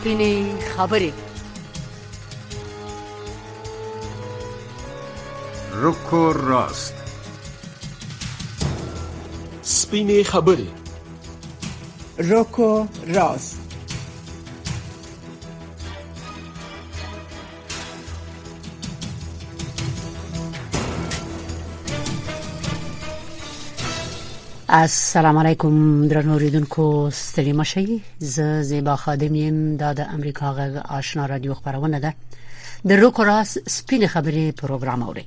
سپینې خبرې. رک و راست. سپینې خبرې. رک و راست. السلام علیکم درنو اوریدونکو، ستړي مشئ. زه زیبا خادم یم. دا د امریکا غږ آشنا رادیو خبرونه ده. د رک و راست سپینې خبرې پروګرام اوري.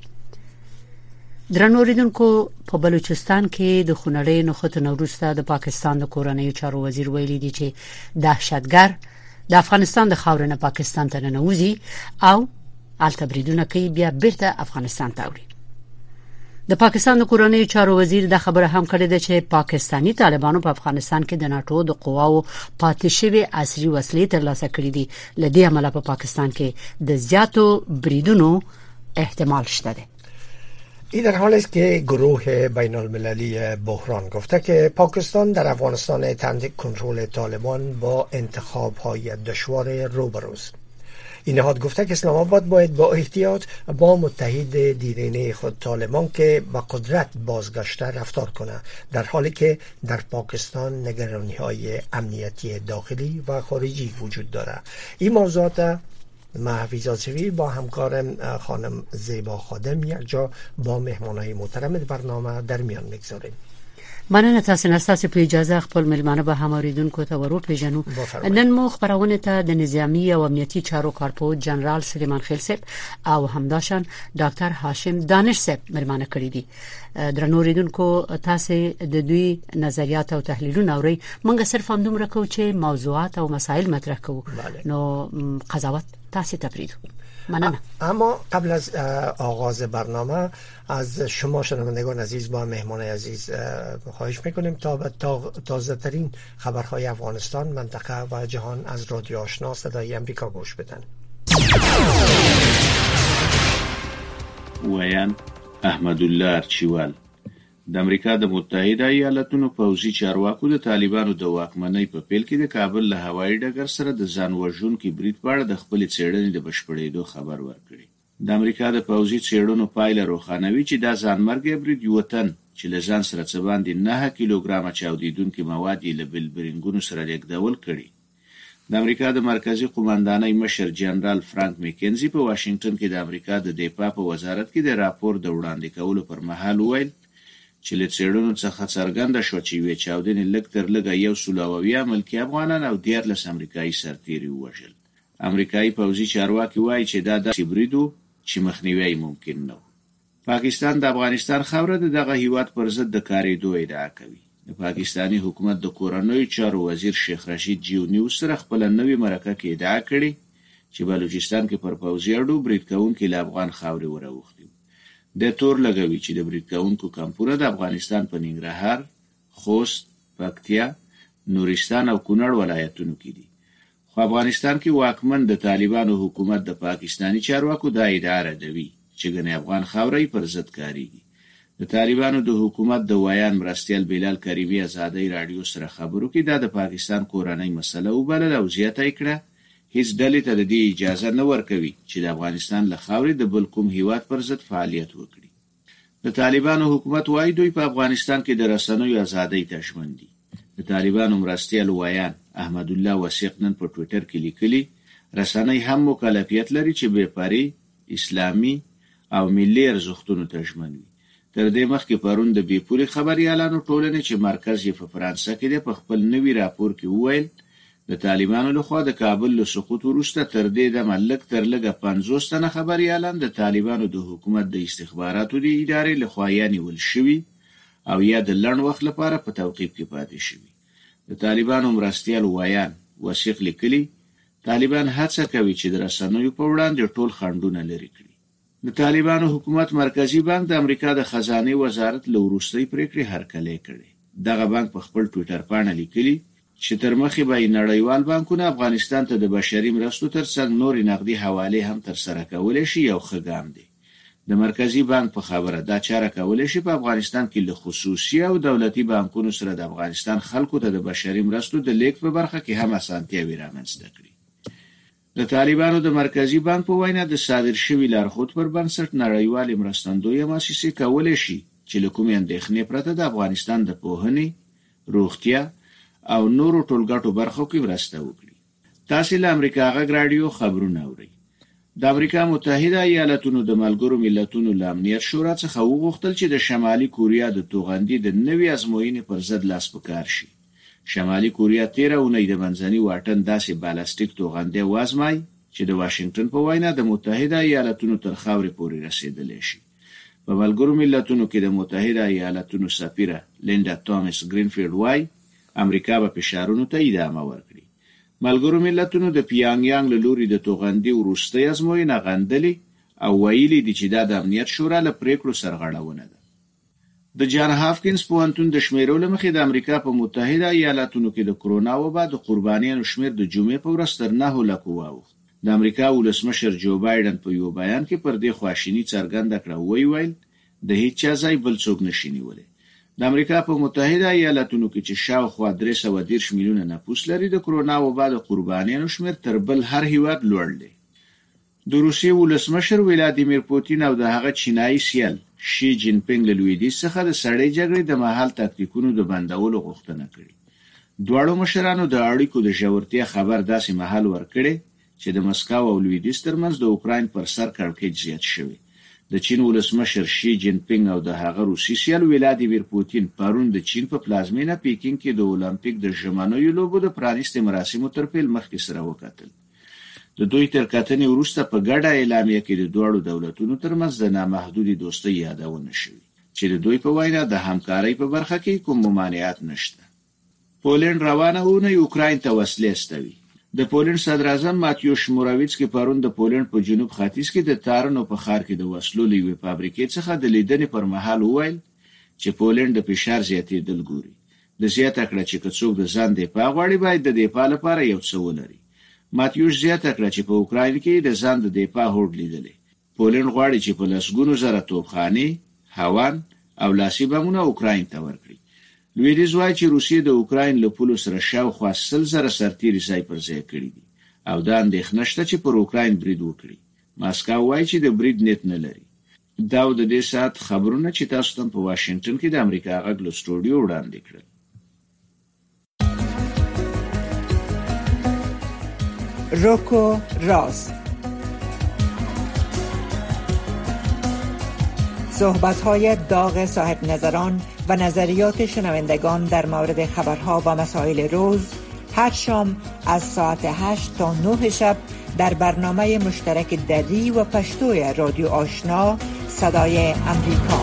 درنو اوریدونکو، په بلوچستان کې د خونړۍ نښتو وروسته د پاکستان د کورنیو چارو وزیر ویلي دی چې دهشتګر د افغانستان د خاورې نه پاکستان ته ننوځي او الته بریدونه کوي، بیا بیرته افغانستان ته وړي. د پاکستان د کورنیو چارو وزیر دا خبره هم کړې ده چې پاکستانی طالبانو په افغانستان کې د ناتو د قواو پاتې شوی عصري وسلې ترلاسه کړې دي. لدې عمله په پاکستان کې د زیاتو بریدونو احتمال شته ده. این در حالی است که گروه بین المللی بحران گفته که پاکستان در افغانستان تحت کنترل طالبان با انتخاب‌های دشوار روبروست. این نهاد گفته که اسلام آباد باید با احتیاط با متحد دیرینه خود طالبان که به قدرت بازگشته رفتار کنه، در حالی که در پاکستان نگرانی‌های امنیتی داخلی و خارجی وجود داره. این موضوعات محفوظ آصفی با همکارم خانم زیبا خادم یک جا با مهمانای محترم برنامه در میان میگذاریم. مننه. تاسو نه تاسو په اجازه خپل ملمانه به هم اوریدونکو ته ورو پیژنو. نن مو خبرونه ته د نظامی او امنیتي چارو کارپو جنرال سلیمان خیل صاحب او همداشان ډاکټر هاشم دانش صاحب ملمانه کړی دي. درنو اوریدونکو، تاسو د دوی نظریات او تحلیلونه اورئ. موږ صرف هم دومره کوو چې موضوعات او مسائل مطرح کوو. نو قضاوت تاسو ته پریدو. مننه. اما قبل از آغاز برنامه از شما شنوندگان عزیز با مهمان عزیز خواهش میکنیم تا به تازه ترین خبرهای افغانستان، منطقه و جهان از رادیو آشنا صدای امریکا گوش بدن. ویان احمدالله ارچیوال د امریکا د متحده ایالاتونو پوځي چارواکو د طالبانو د واکمنۍ په پیل کې د کابل له هوایي ډګر سره د ځان وژونکي برید په اړه د خپل څېړنې د بشپړېدو خبر ورکړي. د امریکا د پوځي څېړنو پایله روښانوي چې دا ځانمرګي برید یو تن چې له ځان سره څه باندې 9 کیلوګرامه چاودیدونکي مواد یې له بلبرینګونو سره لیږدول کړي. د امریکا د مرکزی قومندانۍ مشر جنرال فرانک میکنزي په واشنگټن کې د امریکا د دفاع په وزارت کې د راپور د وړاندې کولو پر مهال وویل چې له څېړنو څخه څرګنده شوه چې یوې چاودنې لږ تر لږه 180 ملکي افغانان او 14 امریکایي سرتیري ووژل. امریکایي پوځي چارواکي وایي چې دا داسې برید و چې مخنیوی ممکن نه و. پاکستان د افغانستان خاوره دغه هیواد پر ضد د کارېدو ادعا کوي. د پاکستانی حکومت د کورنیو چارو وزیر شیخ رشید جیونی سره خپل نوې مرکه کې ادعا کړې چې بلوچستان کې پر پوځي اډو برید کوونکي له افغان خاورې وراوښتي. د تور لګوي چې د برید کوونکو کمپونه د افغانستان په ننګرهار، خوست، پکتیا، نورستان او کونړ ولایتونو کې دي. خو افغانستان کې واکمن د طالبانو حکومت د پاکستانی چارواکو دا ادعا ردوي چې ګنې افغان خاورې پر ضد کاریږي. د طالبانو د حکومت د ویان مرستیال بلال کریمی آزادۍ رادیو سره خبرو کې دا د پاکستان کورنۍ مسله وبلل او زیاته کړه هیڅ ډلې ته د دې اجازه نه ورکوي چې د افغانستان له خاورې د بل کوم هیواد پر ضد فعالیت وکړي. د طالبانو حکومت وايي دوی په افغانستان کې د رسنیو ازادۍ ته ژمن دي. د طالبانو مرستیال ویان احمدالله وثیق نن په ټوئیټر کې لیکلي رسنۍ هم مکلفیت لري چې بې پرې، اسلامي او ملي ارزښتونو ته ژمن وي. تر دې مخکې پرون د بې پولې خبريالانو ټولنې چې مرکز یې په فرانسه کې دی په خپل نوي راپور کې وویل د طالبانو لخوا د کابل له سقوط وروسته تر دې دمه لږ تر لږه 50 تنه خبريالان د طالبانو د حکومت د استخباراتو د ادارې لخوا یا نیول شوي او یا د لنډ وخت لپاره په توقیف کې پاتې شوي. د طالبانو مرستیال ویان وثیق لیکلي طالبان هڅه کوي چې د رسنیو په وړاندې ټول خنډونه لرې کړي. د طالبانو حکومت مرکزی بانک د امریکا د خزانه وزارت له وروستۍ پریکړې هرکلی کړي. دغه بانک په خپل ټوئیټر باندې لیکلي چې تر مخې به نړیوال بانکونه افغانستان ته د بشري مرستو ترڅنګ نور نقدي حواله هم تر سره کولای شي یو ښه ګام دی. د مرکزی بانک په خبره دا چاره کولای شي په افغانستان کې له خصوصي او دولتي بانکونو سره د افغانستان خلکو ته د بشري مرستو د لیږد په برخه کې هم اسانتیاوې رامنځته کړي. د طالبانو د مرکزی بانک په وینا د صادر شوی لارښود پر بنسټ نړیوال مرستندوی مؤسسې کولای شي چې له کومې اندېښنې پرته د افغانستان د پوهنې، روغتیا او نورو ټولګټو برخو کې مرسته وکړي. تاسو له امریکا غږ رادیو خبرونه اورئ. د امریکا متحده ایالاتونو د ملګرو ملتونو له امنیت شورا څخه وغوښتل چې د شمالي کوریا د توغندي د نوې ازموینې پر ضد لاس پکار شي. شمالي کوریا 13 اونۍ د منځني واټن داسې بالستیک توغندي وازمای چې د واشنگټن په وینا د متحده ایالاتونو تر خاورې پورې رسیدلی شي. په ملګرو ملتونو کې د متحده ایالاتونو سفیره لیندا توماس گرینفیلد وای امریکا به فشارونو ته ادامه ورکړي. ملګرو ملتونو د پیانګیانګ له لوري د توغندي وروستۍ ازموینه غندلې او ویلي دي چې دا د امنیت شورا له پریکړو سرغړونه ده. د جان هافکینز پوهنتون د شمیرو له مخې د امریکا په متحده ایالاتونو کې د کرونا وبا د قربانیانو شمیر د جمعې په ورځ تر 9 لک واوښت. د امریکا ولسمشر جو بایدن په یو بیان کې پر دې خواشیني څرګنده کړه ویل د هیڅ چا ځای بل څوک نشي نیولی. د امریکا په متحده ایالاتونو کې چې شاوخوا 310 میلیونه نفوس لري د کرونا وبا د قربانیانو شمیر تر بل هر هیواد لوړ دی. د روسیې ولسمشر ولادیمیر پوتین او د هغه چینایي سیال شي جین پینګ له لویدیځ څخه د سړې جګړې د مهال تاکتیکونو د بندولو غوښتنه کړې. دواړو مشرانو د اړیکو د ژورتیا خبر داسې مهال ورکړي چې د مسکو او لویدیځ ترمنځ د اوکراین پر سر کړکېچ زیات شوی. د چین ولسمشر شي جین پینګ او د هغه روسي سیال ولادیمیر پوتین پرون د چین په پلازمینه پیکینګ کې د اولمپیک د ژمنیو لوبو د پرانیستې مراسمو تر پیل مخکې سره وکتل. د دوی تر کتنې وروسته په ګډه اعلامیه کې د دوړو دولتونو ترمنځ د نامحدودي دوستۍ یادونه شوې چې د دوی په وینا د همکارۍ په برخه کې کوم ممانعت نشته. پولند روانه اونۍ اوکراین ته وسلې استوي. د پولند صدر اعظم ماتیوش موراویڅکی پرون د پولند په جنوب ختیځ کې د تارنو په ښار کې د وسلو لوي فابریکې څخه د لیدنې پر مهال وویل چې پولند د فشار زیاتېدل ګوري. د زیاته کړه چې څوک د ځان دفاع غواړي باید د دفاع لپاره یو څه ولري. ماتیوش زیاته کړه چې په اوکراین کې د ځان د دفاع هوډ لیدلې. پولند غواړي چې په لسګونو زره توپخانې، هاون او لاسي بمونه اوکراین ته ورکړي. لویدیځ وایي چې روسیې د اوکراین له پولو سره شاوخوا 100,000 سرتیري ځای پر ځای کړي دي او دا اندېښنه شته چې پر اوکراین برید وکړي. ماسکو وایي چې د برید نیت نه لري. دا د دې ساعت خبرونه چې تاسو ته په واشنگټن کې د امریکا غږ له سټوډیو وړاندې کړل. روکو راست، صحبت‌های داغ صاحب نظران و نظریات شنوندگان در مورد خبرها و مسائل روز هر شام از ساعت 8 تا 9 شب در برنامه مشترک دری و پشتوی رادیو آشنا صدای امریکا.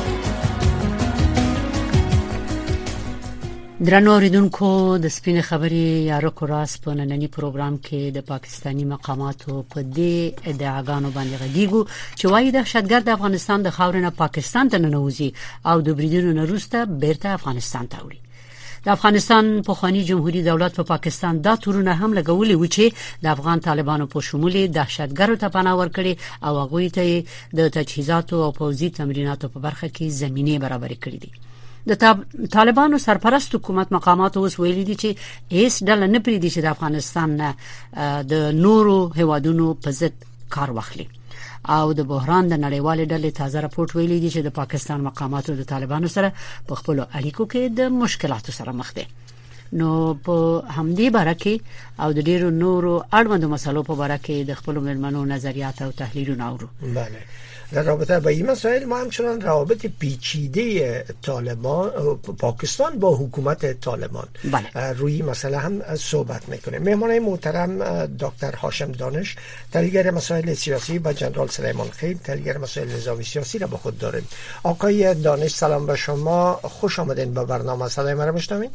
درنو اوریدونکو د سپین خبري یا روکو راست په نننی پروګرام کې د پاکستانی مقاماتو په دې ادعاګانو باندې غږیږو چې وايي دهشتګرد افغانستان د خاورنه پاکستان ته ننوځي او د بریدونو نه وروسته بیرته افغانستان ته وړي. د افغانستان پخوانی جمهوریت دولت په پاکستان دا تورونه هم لګولې و چې د افغان طالبانو په شمول دهشتګرو ته پناه ورکړي او هغوی ته د تجهیزاتو او پوځي تمریناتو په برخه کې زمینه برابر کړې دي. د طالبانو سرپرست حکومت مقامات اوس ویلي دي چې هیڅ ډله نه پریږدي چې د افغانستان نه د نورو هیوادونو په ضد کار واخلي او د بحران د نړیوالې ډلې تازه راپورټ ویلي دي چې د پاکستان مقاماتو د طالبانو سره په خپل اړیکو کې د مشکلاتو سره مخ دي. نو په همدې باره کې او د ډیرو نورو اړوندو مسلو په باره کې د خپل ملمنو نظریات او تحلیلونه اورو. بله، در رابطه با این مسائل ما همچنان روابط پیچیده طالبان پاکستان با حکومت طالبان روی مسئله هم صحبت میکنه. مهمان محترم دکتر هاشم دانش تحلیلگر مسائل سیاسی و جنرال سلیمان خیل تحلیلگر مسائل نظامی سیاسی را با خود داریم. آقای دانش سلام به شما، خوش آمدین به برنامه. صدای ما را میشنوید؟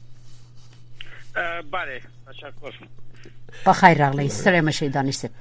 بله، تشکر. بخیر راغلی. سلام شید دانش صاحب.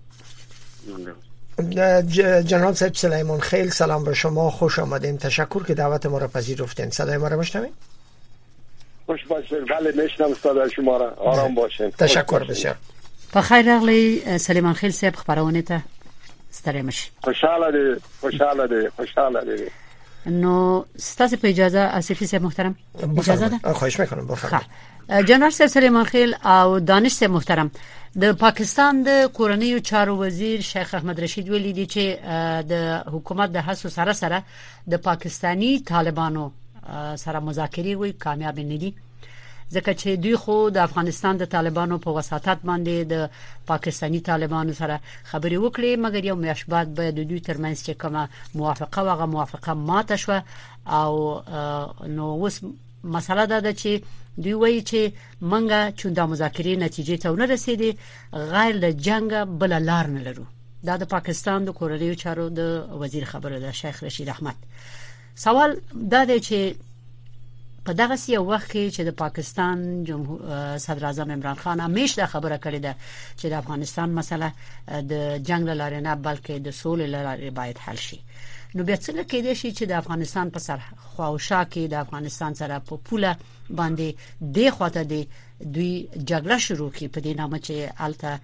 جنرال صاحب سلیمان خیل سلام به شما، خوش آمدین. تشکر که دعوت ما را پذیرفتین. صدای ما را میشنوید؟ خوش باشین. بله میشنم صدای شما را. آرام باشین. تشکر بسیار. بخیر راغلی سلیمان خیل صاحب، خبرونه ته ستړی مشي. خوشاله دي. نو ستاسو په اجازه اسفی صاحب محترم اجازه ده خواهش میکنم بفرمایید. جنرال سلیمان خیل او دانش صاحب محترم د پاکستان د کورنیو چارو وزیر شیخ احمد رشید ویلي دی چې د حکومت د هڅو سره د پاکستانی طالبانو سره مذاکرې وي کامیاب نه دي ځکه چې دوی خو د افغانستان د طالبانو په وساطت باندې د پاکستانی طالبانو سره خبرې وکړي مګر یو میاشت بعد به د دوی ترمنځ چې کومه موافقه ماته شو او نو اوس مسله دا ده چې دوی وایي چې منګه چې د مذاکرې نتیجې ته ونه رسیدي غیر له جنگ بل لار نه لرو. دا د پاکستان د کورنیو چارو د وزیر خبره ده شیخ رشید احمد. سوال دا دی چې په دغه یو وخت کې چې د پاکستان صدر اعظم عمران خان همیشه دا خبره کړې ده چې د افغانستان مسله د جنگ لاره نه بلکې د سولې لاره باید حل شي، نو بیا څنګه کېدای شي چې د افغانستان په سر خواوشا کې د افغانستان سره په پوله باندې د خواته دی دوی جګړه شروع کړي په دې نامه چې الته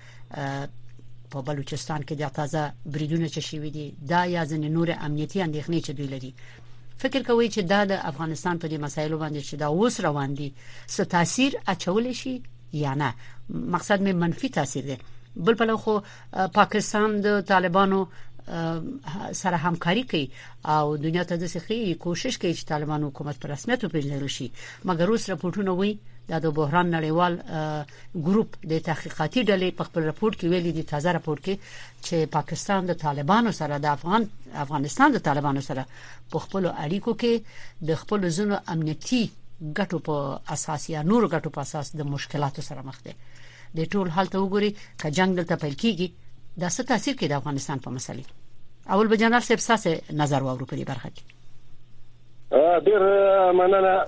په بلوچستان کې د تازه بریدونه چې شوي دي دا یا ځنې نور امنیتي اندېښنې چې دوی لري. فکر کوي چې دا د افغانستان په دې مسایلو باندې چې دا اوس روان دي څه تاثیر اچول شي یا نه؟ مقصد مې منفي تاثیر دی. بل په خو پاکستان د طالبانو سره همکاري کوي او دنیا ته د سخی کوشش کوي چې طالبان حکومت پر رسمیت وپیژنل شي، مګر اوس راپورټونه وایي د بحران نړیوال ګروپ د تحقیقاتي ډلې په خپل راپورټ کې ویلي دي، تازه راپورټ کې چې پاکستان د طالبانو سره د افغانستان د طالبانو سره په خپل اړیکو کې د خپل زونو امنیتي ګټو په اساس یا نور ګټو په اساس د مشکلاتو سره مخ دي. د ټول حالت وګوري ک جنگ دلته پیل کیږي دا څه تاثیر کوي د افغانستان په مسلې؟ اول به جنرال صاحب ساسه نظر واورو په دې برخه کې. ډیر مننه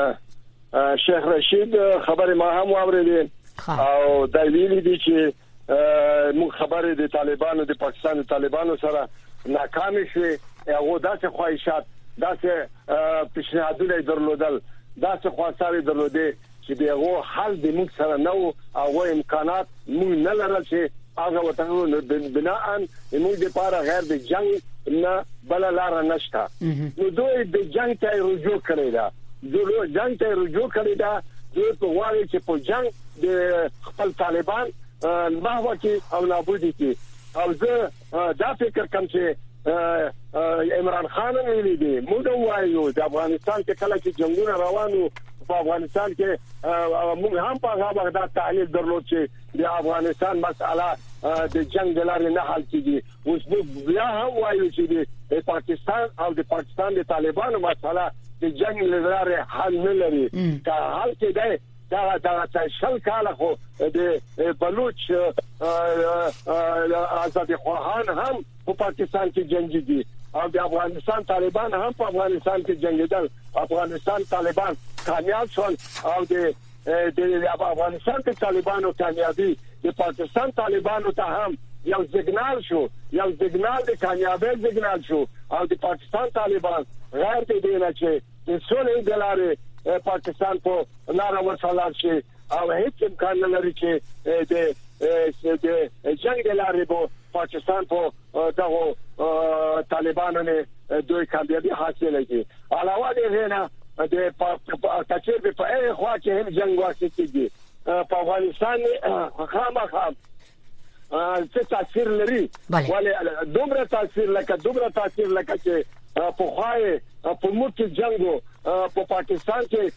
شیخ رشید، خبر ما هم واوریدې او د ویلي دي چې موږ خبرې د طالبانو د پاکستان د طالبانو سره ناکام شي او داسې خواهشات داسې پیشنهادونه درلودل داسې خواستاري درلودې چې دغه حل د موږ سره نو او امکانات موږ نه لرل چې هغه وطنونو بناء موږ د پاره غیر د جنگ نه بل لار نشته. نو دوی د جنگ ته رجوع کړی دا جنگ ته رجوع کړی دا دوی په وایي چې په جنگ د خپل طالبان محو کې او نابودي کې او زه دا فکر کوم چې عمران خان ویلي دي موږ وایو د افغانستان کې کله چې جنگونه روانو په افغانستان کې موږ هم په هغه وخت دا تحلیل درلود چې د افغانستان مسله د جنگ لارې نه حل کیږي. اوس بیا هم وایو چې د پاکستان او د پاکستان د طالبانو مسله د جنگ لارې حل نه لري. که حل کېدای دا شل کاله خو د بلوچ آزادي خواهان هم په پاکستان کې جنگي دي او د افغانستان طالبان هم په افغانستان کې جنگیدل. افغانستان طالبان کامیاب شول او د افغانستان کې طالبانو کامیابی د پاکستان طالبانو ته هم یو سیګنال شو، یو سیګنال د کامیابی سیګنال شو او د پاکستان طالبان غیر دې نه چې د سولې د لارې پاکستان په لار ورسول شي او هیڅ امکان نه لري چې د جنگ لارې په پاکستان په دغه طالبانو نه دوی کامیابی حاصله کړي. علاوه دې نه د کچېر په هغه خوا کې هم جنگ واقعي په افغانستان خامخا څه تاثیر لري ولی دومره تاثیر لکه چې په خوای په موږ جنگو په پاکستان کې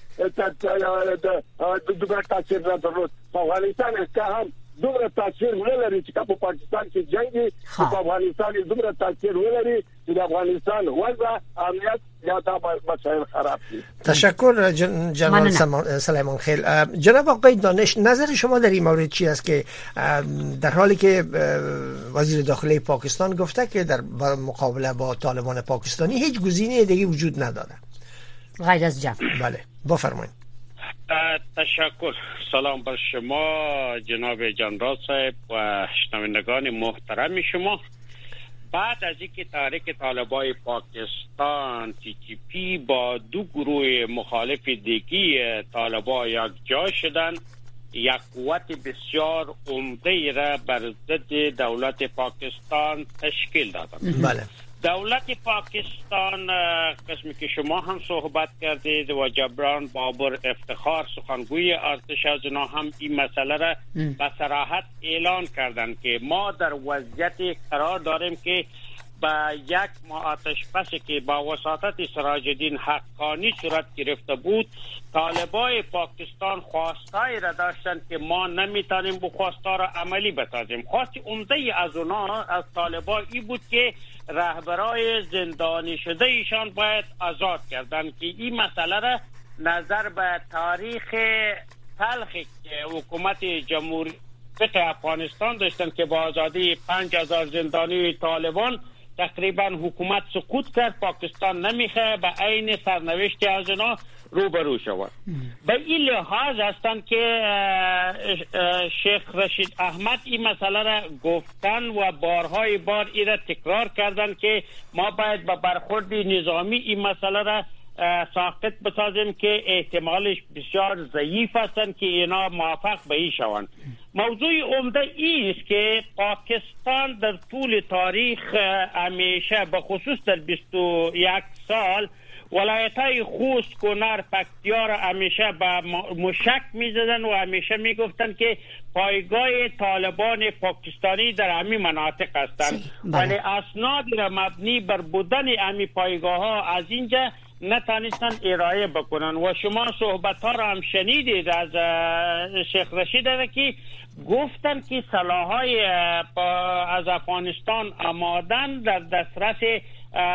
د دومره تاثیر نه درلود. په افغانستان کې هم دومره تاثیر نه لري چې په پاکستان کې جنگي په افغانستان کې دومره تاثیر ولري چې د افغانستان وضع امنیت یا دا مسائل خراب دي. تشکر جنرال سلیمان خیل. جناب آقای دانش، نظر شما در این مورد چی است که در حالی که وزیر داخلی پاکستان گفته که در مقابله با طالبان پاکستانی هیچ گزینه دیگه وجود نداره غیر از جنگ؟ بله بفرمایید. تشکر. سلام بر شما جناب جنرال صاحب و شنوندگان محترم شما. بعد از اینکه تحریک طالبان پاکستان TTP با دو گروه مخالف دیگه طالبان یک جا شدن، یک قوت بسیار عمده را بر ضد دولت پاکستان تشکیل دادند. بله. دولت پاکستان قسمی که شما هم صحبت کردید و جبران بابر افتخار سخنگوی ارتش از اینا هم این مسئله را به صراحت اعلان کردند که ما در وضعیت قرار داریم که با یک آتش بسی که با وساطت سراج الدین حقانی صورت گرفته بود، طالبای پاکستان خواستایی را داشتند که ما نمیتونیم به خواستا را عملی بسازیم. خواست عمده از اونا از طالبا این بود که رهبرای زندانی شده ایشان باید آزاد کردن که این مسئله را نظر به تاریخ تلخی که حکومت جمهوری افغانستان داشتن که با آزادی 5000 زندانی طالبان تقریبا حکومت سقوط کرد. پاکستان نمیخواد به عین سرنوشت از اینا روبرو شود. به این لحاظ هستند که شیخ رشید احمد این مسئله را گفتن و بارهای بار این را تکرار کردن که ما باید به برخورد نظامی این مسئله را ساقط بسازیم که احتمالش بسیار ضعیف هستند که اینا موافق به این شوند. موضوع عمده است که پاکستان در طول تاریخ همیشه به خصوص در 21 سال ولایت‌های خوست، کنر، پکتیا را همیشه به مشک می‌زدن و همیشه میگفتن که پایگاه طالبان پاکستانی در همین مناطق هستند، ولی اسناد را مبنی بر بودن همین پایگاه‌ها از اینجا نتانستن ارائه بکنن. و شما صحبت‌ها را هم شنیدید از شیخ رشید که گفتن که سلاح‌های از افغانستان آمادن در دسترس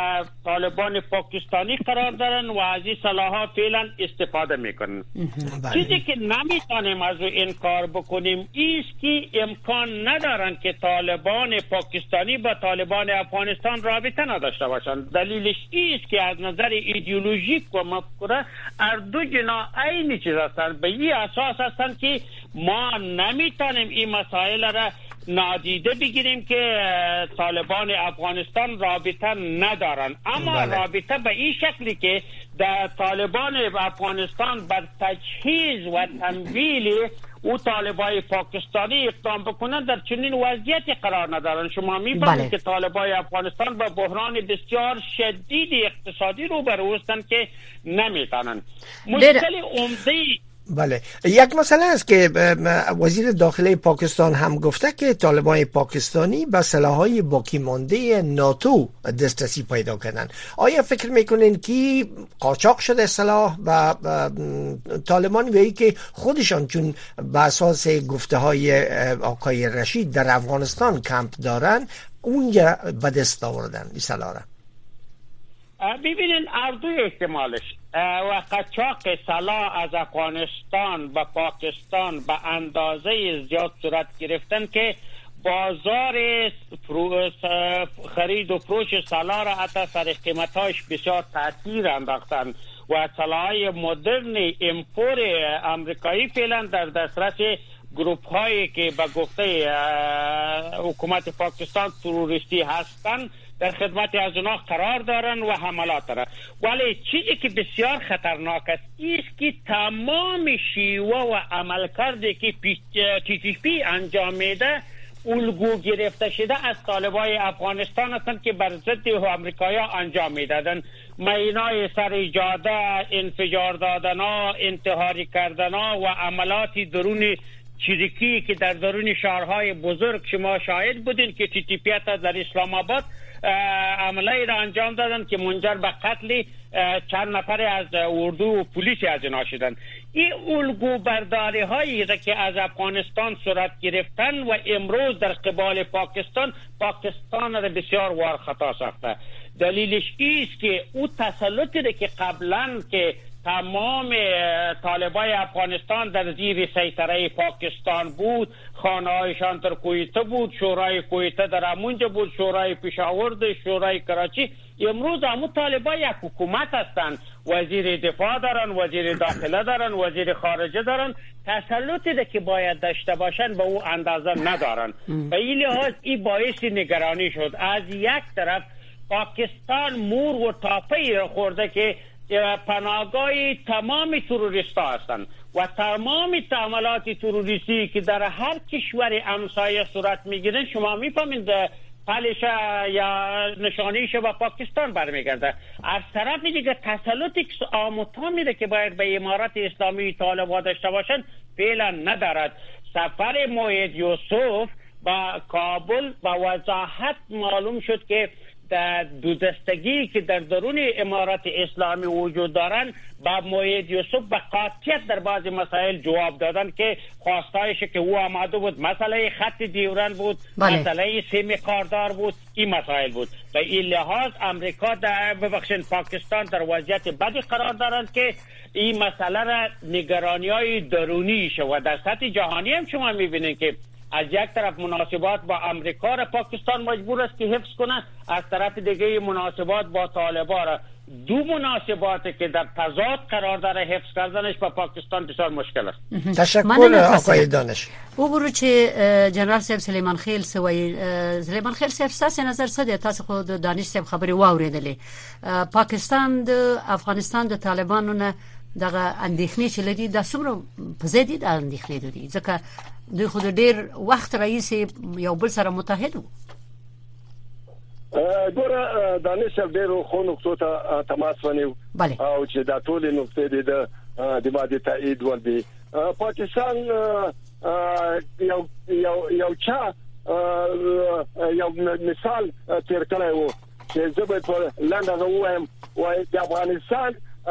طالبان پاکستانی قرار دارن و از این سلاح‌ها فعلا استفاده میکنن. چیزی که نمیتونیم از او انکار بکنیم ایست که امکان ندارن که طالبان پاکستانی با طالبان افغانستان رابطه نداشته باشند. دلیلش ایست که از نظر ایدئولوژیک و مفکوره هر دو جناح عین چیز هستند. به این اساس هستند که ما نمیتونیم این مسائل را نادیده بگیریم که طالبان افغانستان رابطه ندارن، اما رابطه به این شکلی که در طالبان افغانستان بر تجهیز و تمویل او طالبای پاکستانی اقدام بکنن در چنین وضعیتی قرار ندارن. شما می‌فهمید که طالبای افغانستان با بحران بسیار شدید اقتصادی روبرو هستند که نمیتونن. مشکل عمده بله، یک مسئله است که وزیر داخلی پاکستان هم گفته که طالبان پاکستانی به سلاح‌های باقی مانده ناتو دسترسی پیدا کردن. آیا فکر میکنین که قاچاق شده سلاح به طالبان و ای که خودشان چون به اساس گفته‌های آقای رشید در افغانستان کمپ دارن اونجا به دست آوردن این سلاح را؟ ببینین اردوی احتمالش و قاچاق سلاح از افغانستان به پاکستان به اندازه زیاد صورت گرفتن که بازار خرید و فروش سلاح را حتی سر قیمتاش بسیار تاثیر انداختن و سلاح‌های مدرن امپور امریکایی فعلا در دسترس گروپ هایی که به گفته حکومت پاکستان تروریستی هستند در خدمت از اونها قرار دارن و حملات دارن. ولی چیزی که بسیار خطرناک است ایست که تمام شیوه و عملکردی که TTP انجام میده الگو گرفته شده از طالبای افغانستان هستند که بر ضد امریکایی انجام میدادن. مینای سر جاده، انفجار دادنا، انتحاری کردنا و عملات درون چریکی که در درون شهرهای بزرگ شما شاهد بودین که TTP در اسلام آباد عملی را انجام دادن که منجر به قتل چند نفر از اردو و پلیس از اینا شدن. این الگو برداری هایی که از افغانستان صورت گرفتن و امروز در قبال پاکستان را بسیار وار خطا ساخته. دلیلش ایست که او تسلطی که قبلا که تمام طالبای افغانستان در زیر سیطره پاکستان بود، خانه هایشان در کویته بود، شورای کویته در همونجا بود، شورای پشاور، شورای کراچی. امروز همون طالبای یک حکومت هستند، وزیر دفاع دارن، وزیر داخله دارن، وزیر خارجه دارن. تسلطی که باید داشته باشن به او اندازه ندارن. به این لحاظ این باعث نگرانی شد. از یک طرف پاکستان مور و تاپه‌ای را خورده که پناهگاه تمام تروریست ها هستند و تمام تعاملات تروریستی که در هر کشور همسایه صورت میگیرن. شما میفهمید پلش یا نشانیش به پاکستان برمیگرده. از طرف دیگه تسلطی که آموتا میده که باید به امارت اسلامی طالبان داشته باشن فعلا ندارد. سفر موحد یوسف با کابل با وضاحت معلوم شد که در دو دستگی که در درون امارت اسلامی وجود دارن با موحد یوسف به قاطعیت در بعض مسائل جواب دادن که خواستایش که او آماده بود مسئله خط دیورن بود، مسئله سیمی قاردار بود، این مسائل بود. به این لحاظ امریکا پاکستان در وضعیت بدی قرار دارند که این مسئله را نگرانی‌های درونی و در سطح جهانی هم شما می‌بینید که از یک طرف مناسبات با امریکا را پاکستان مجبور است که حفظ کنه، از طرف دیگه مناسبات با طالبان را، دو مناسباتی که در تضاد قرار داره حفظ کردنش با پاکستان بسیار مشکل است. تشکر آقای دانش. او برو چې جنرال صاحب سلیمان خیل سوی سلیمان خیل صاحب تاسو نظر څه دی؟ تاسو خو د دانش صاحب خبري واوریدلې. پاکستان د افغانستان د طالبانو نه دغه اندېښنې چې لري د څومره په زیاتې د اندېښنې دي ځکه دوی خو ډېر وخت رئیس یو بل سره متحد وو. ګوره دانش صاحب ډېر خو نقطو ته تماس ونیو او چې دا ټولې نقطې د ماده تایید ور دي. پاکستان یو چا یو مثال تیر کړی وو چې زه به په لنډه وایم وای د افغانستان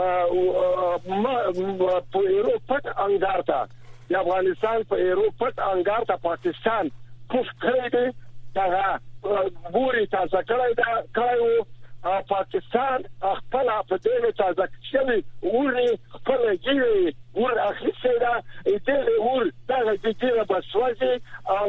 په ایروپا انګار ته د افغانستان په ایروپا انګار ته پاکستان کوف کړی دی دا ګوري تاسو کړی وو. پاکستان خپل په دې تازه شوی ورني خپل جیوي ور اخیسته دا دې ور دا دې بسوځي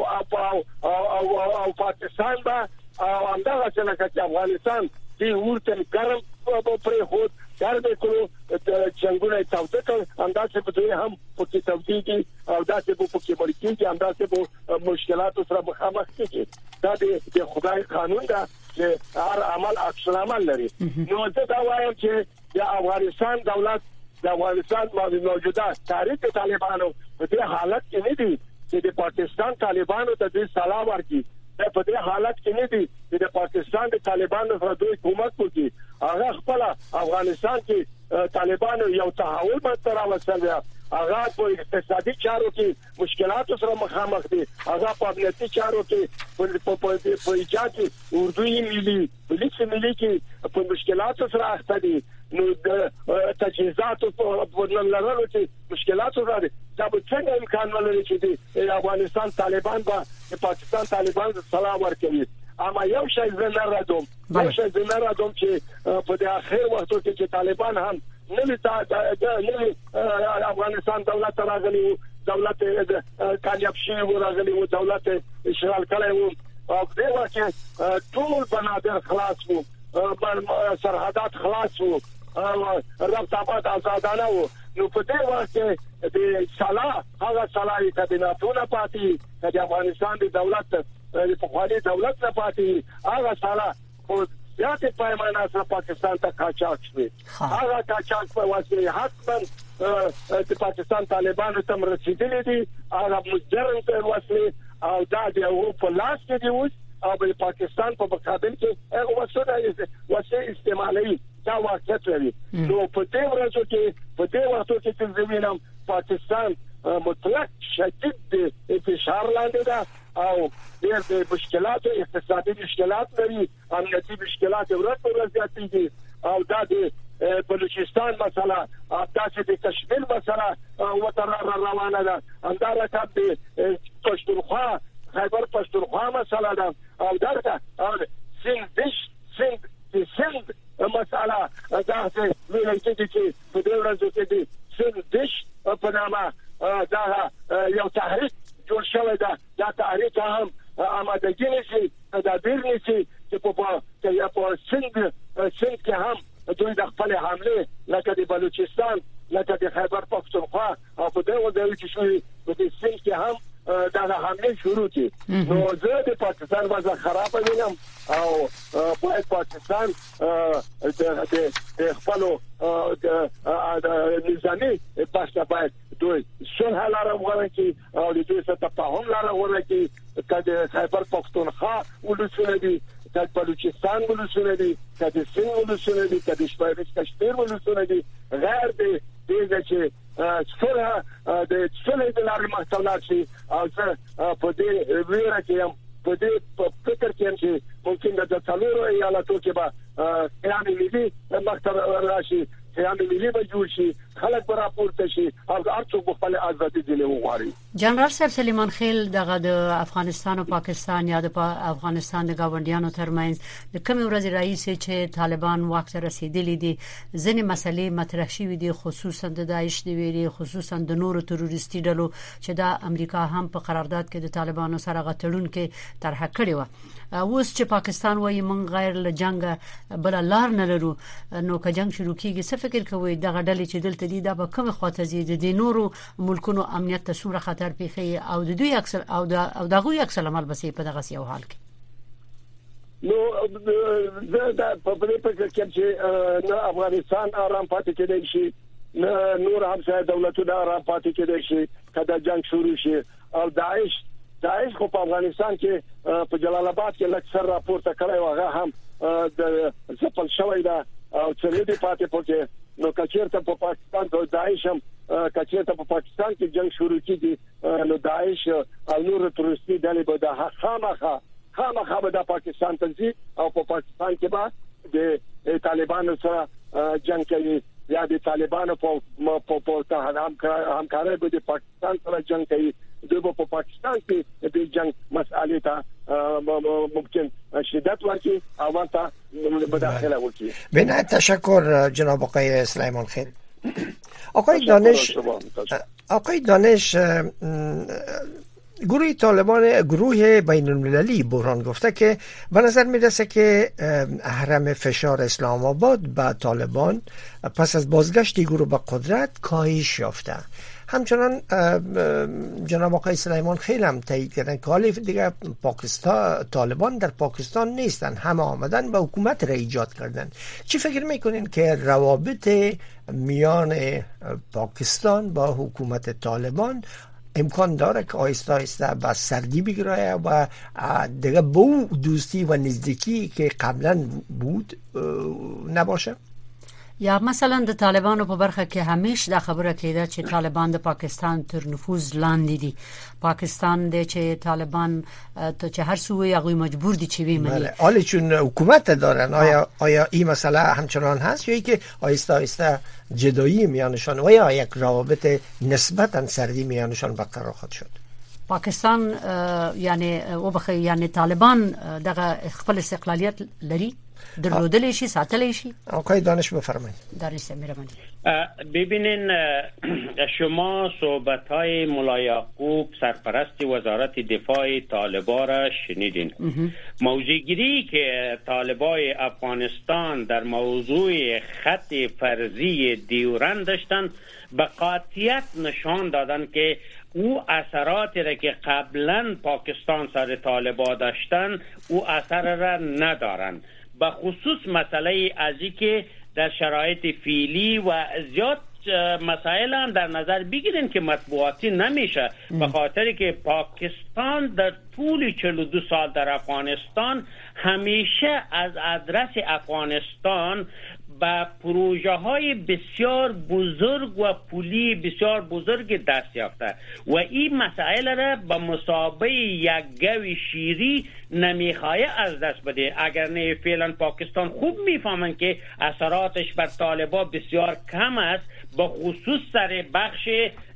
او پاکستان با او همدغه چې افغانستان دې ورته ګرم پرې خود کار به کولو څنګه تاسو ته اندازې په دې هم په کې توګه او داسې په کې مرکزي اندازې په مشکلات سره مخامخ کیږي. دا د خدای قانون دا چې هر عمل عکس العمل لري. نو زه دا وایم چې د افغانستان دولت د افغانستان موجوده تاریخ طالبانو په دې حالت کې نه دي چې د پاکستان طالبانو ته د سلام ورکړي. په دې حالت کې نه دي چې د پاکستان د طالبانو سره دوی کومک وکړي. هغه خپل افغانستان کې طالبانو یو تحول به راوستل. هغه په اقتصادي چارو کې مشکلات سره مخامخ دي. هغه په امنیتي چارو کې په ایجاد اردوی ملي پولیس ملي کې په مشکلات سره اخته دي. نو د تجهیزات په لرلو کې مشکلات سره دا به څنګه امکان ولري چې د افغانستان طالبان با د پاکستان طالبان سلام ورکوي. اما یو شی زه نه راځم چې په د اخر وختو کې چې طالبان هم نوی افغانستان دولت راغلی، دولت کامیاب شوی راغلی و دولت اشغال کړی و او دغه وخت ټول بنادر خلاص وو، سرحدات خلاص وو، ربط آباد آزادانه وو. نو په دې وخت د صلاح هغه صلاحي کابیناتونه پاتې د افغانستان د دولت په خالي دولت نه پاتې هغه صلاح زیاتې پیمانه سره پاکستان ته قاچاق شوی. هغه قاچاق په واسطه حتما د پاکستان طالبانو ته رسیدلې دي. هغه مجرم په واسطه او دا د په لاس کې دی اوس او د پاکستان په مقابل کې هغه وسیله استعمالي دا واقعیت لري. نو په دې ورځو کې په دې وختو کې چې زمينم پاکستان مطلق شدید فشار لاندې ده او ډېر مشکلات اقتصادي مشکلات لري، امنیتي مشکلات ورځ په ورځ زیاتېږي او دا د بلوچستان مسله تاسو د کشمیر مسله وتر روانه ده. همدارنګه د پښتونخوا خیبر پښتونخوا مسله ده او درته سند مسله دا چې ویل کېږي چې په دې ورځو کې د سندش په نامه دا یو تحریک جوړ شوی ده. دا تحریک هم آمادګي نشي تدابیر نشي چې په سند کې هم دوی د خپل حمله لکه د بلوچستان لکه د خیبر پښتونخوا او په دغه ځای کې شوی په دې سند کې هم دا حمله شروع دي. نو زه د پاکستان وضع خراب وینم او باید پاکستان د خپل نظامی بحث باید دوی صلح لاره وغواړي چې او د دې څخه تفاهم لاره وغواړي چې کله خیبر پختونخوا ولسونه دي کله بلوچستان ولسونه دي کله سند ولسونه دي کله شمالي کشمیر ولسونه دي غیر دې چې صلح د صلح د لارې محتملات شي او په دې ویره کې په دې فکر کې چې ممکن د څلورو ایالاتو کې به قیام ملي مکتب راشي قیام ملي به جوړ شي خلک به راپورته شي او هر څوک خپل ازادي دی وغواړي. جنرال صاحب سلیمان خیل دغه د افغانستان او پاکستان یا د افغانستان د گاونډیانو ترمنځ د کوم ورځ رئیس چې طالبان وخت رسیدلی دي ځینې مسلې مطرح شوې دي خصوصا د داعش دی ویلي خصوصا د نورو تروریستي ډلو چې د امریکا هم په قرارداد کې د طالبانو سره غټړون کې طرح کړی و. اوس چې پاکستان وایي مونږ غیر له جنگ بل لار نه لرو نو که جنگ شروع کیږي څه فکر کوي دغه ډلې چې دلته دي دا به کوم خواته زیات دي نورو ملکونو امنیت ته څومره خطر پیښي او د دوی اکثر او دغه اکثر عمل بسې په دغه یو حال کې نو دا په دې فکر کې چې نه افغانستان آرام پاتې کېدای شي نه نور همسایه دولتونه آرام پاتې کېدای شي کله جنگ شروع شي او داعش خو په افغانستان کې په جلال آباد کې لکثر راپورته کړی وغه هم د ځپل شوی دا او چې دې پاتې پکې نو کچیرته په پاکستان کې داعش هم کچیرته په پاکستان کې جنگ شروع کیږي نو داعش او نور تروریستي ډلې به د خامخا به د پاکستان تنظیم او په پاکستان کې به د طالبانو سره جنگ کوي یا د طالبانو په همکارۍ به د پاکستان سره جنگ کوي دوی په پاکستان کې د جنگ مسالې ته ممکن شدت ورکړي او ورته مداخله وکړي. بنای تشکر جناب آقای سلیمان خیل. آقای دانش گروه طالبان گروه بین المللی بحران گفته که به نظر میرسه که حرم فشار اسلام آباد به طالبان پس از بازگشت گروه به قدرت کاهش یافته. همچنان جناب آقای سلیمان خیل هم تایید کردن که حالی دیگه طالبان در پاکستان نیستن همه آمدن و حکومت را ایجاد کردن. چی فکر میکنین که روابط میان پاکستان با حکومت طالبان امکان داره که آهسته آهسته به سردی بگیره و دیگه با دوستی و نزدیکی که قبلا بود نباشه؟ یا مثلا د طالبانو په برخه کې همیش دا خبره کېده چې طالبان د پاکستان تر نفوذ لاندې دي پاکستان د چې طالبان ته چې هر څو هغه مجبور دي چې ویمني حالا چون حکومت دارن آیا این مسئله همچنان هست یا که آهسته آهسته جدایی میانشان و یا یک روابط نسبتا سردی میانشان برقرار خواهد شد؟ پاکستان یعنی طالبان دغه خپل استقلالیت لري درلودلی شي ساتلی شي. آقای دانش بفرمایید. دانش مهربانی. ببینین شما صحبت‌های ملا یعقوب سرپرست وزارت دفاع طالبان را شنیدین. موضوعگیری که طالبان افغانستان در موضوع خط فرضی دیورند داشتن به قاطعیت نشان دادن که او اثراتی را که قبلا پاکستان سر طالبان داشتن او اثر را ندارن. به خصوص مسئله ازی که در شرایط فعلی و زیاد مسائل هم در نظر بگیرین که مطبوعاتی نمیشه به خاطر که پاکستان در طول 42 سال در افغانستان همیشه از ادرس افغانستان با پروژه های بسیار بزرگ و پولی بسیار بزرگ دست یافته و این مسائل را به مثابه یک گوی شیری نمیخواه از دست بده. اگر نه فعلا پاکستان خوب میفهمن که اثراتش بر طالبان بسیار کم است به خصوص سر بخش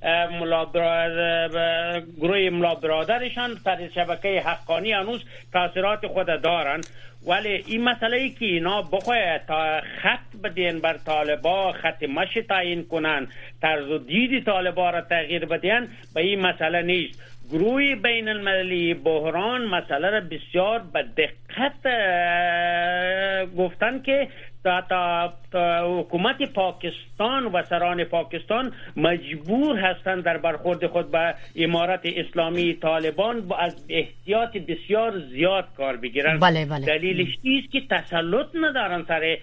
گروه ملا برادرشان سر شبکه حقانی هنوز تاثیرات خود دارن ولی این مسئله ای که اینا بخواه تا خط بدین بر طالبان خط مشی تعیین کنن طرز و دید طالبان را تغییر بدین به این مسئله نیست. گروه بین المللی بحران مسئله را بسیار به دقت گفتن که حکومت پاکستان و سران پاکستان مجبور هستند در برخورد خود به امارت اسلامی طالبان با از احتیاط بسیار زیاد کار بگیرند. بله. دلیلش است که تسلط ندارن سر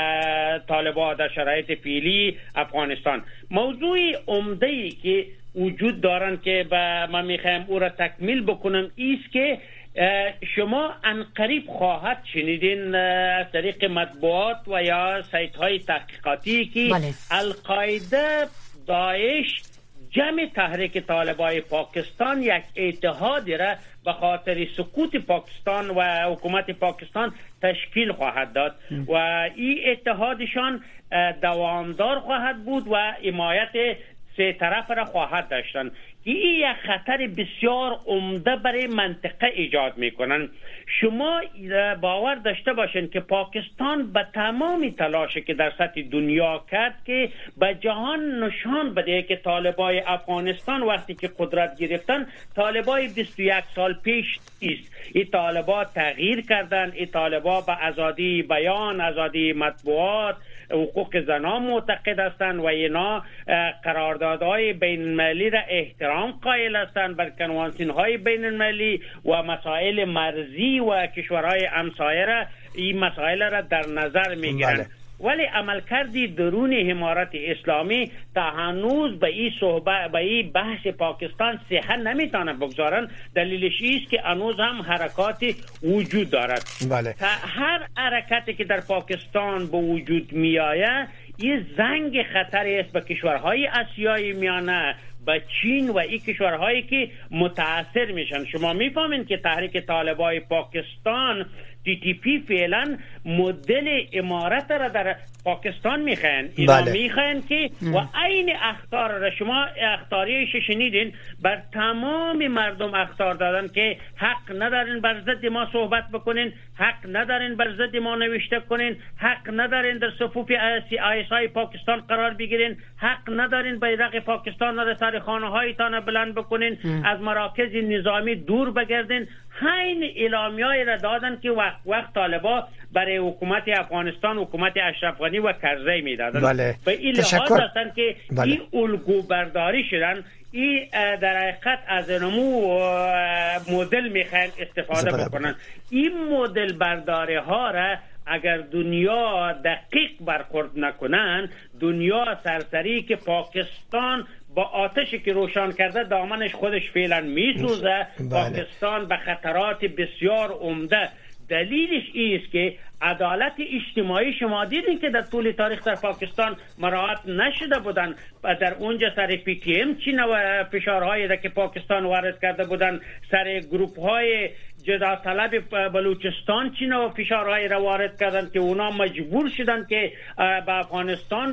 طالبان در شرایط فعلی افغانستان. موضوع عمده‌ای که وجود دارن که من میخوایم او را تکمیل بکنم ایست که شما انقریب خواهد شنیدین از طریق مطبوعات و یا سایت های تحقیقاتی که القاعده، داعش، جمع تحریک طالبان پاکستان یک اتحادی را به خاطر سقوط پاکستان و حکومت پاکستان تشکیل خواهد داد و این اتحادشان دوامدار خواهد بود و حمایت سه طرف را خواهد داشتن. این یک خطر بسیار عمده برای منطقه ایجاد میکنن. شما باور داشته باشین که پاکستان به تمام تلاشی که در سطح دنیا کرد که به جهان نشان بده که طالبای افغانستان وقتی که قدرت گرفتن طالبای 21 سال پیش است. این طالبا تغییر کردن. این طالبا به آزادی بیان، آزادی مطبوعات، حقوق زنان معتقد هستند و اینا قراردادهای بین المللی را احترام قائل هستند بر کنوانسیون های بین المللی و مسائل مرزی و کشورهای همسایه را این مسائل را در نظر میگیرند. ولی عملکردی درون امارت اسلامی تا هنوز به این بحث پاکستان صحه نمیتونه بگذارن. دلیلش است که هنوز هم حرکاتی وجود دارد. تا هر حرکتی که در پاکستان به وجود میآید یه زنگ خطری است به کشورهای آسیای میانه، به چین و این کشورهایی که متاثر میشن. شما میفهمین که تحریک طالبان پاکستان TTP فعلا مدل امارت را در پاکستان میخواین. اینا میخواین که و عین اخطار را شما اخطاریش شنیدین، بر تمام مردم اخطار دادن که حق ندارین بر ضد ما صحبت بکنین، حق ندارین بر ضد ما نوشته کنین، حق ندارین در صفوف ISI پاکستان قرار بگیرین، حق ندارین بیرق پاکستان را سر خانه هایتان بلند بکنین، از مراکز نظامی دور بگردین. همین اعلامیه‌ای را دادن که وقت طالبا برای حکومت افغانستان، حکومت اشرف غنی و کرزی میدادن. به این لحاظ هستن که این الگو برداری شدن. این در حقیقت از نمو مدل میخواین استفاده بکنن. این مدل برداری ها را اگر دنیا دقیق برخورد نکنن، دنیا سرسری که پاکستان با آتشی که روشن کرده دامنش خودش فعلا میسوزه. پاکستان به خطرات بسیار عمده. دلیلش است که عدالت اجتماعی شما دیدین که در طول تاریخ در پاکستان مراعات نشده بودن. در اونجا سر PTM چی نوع فشارهایی را که پاکستان وارد کرده بودن، سر گروپ های جدا طلب بلوچستان چی نوع فشارهایی را وارد کردن که اونا مجبور شدن که به افغانستان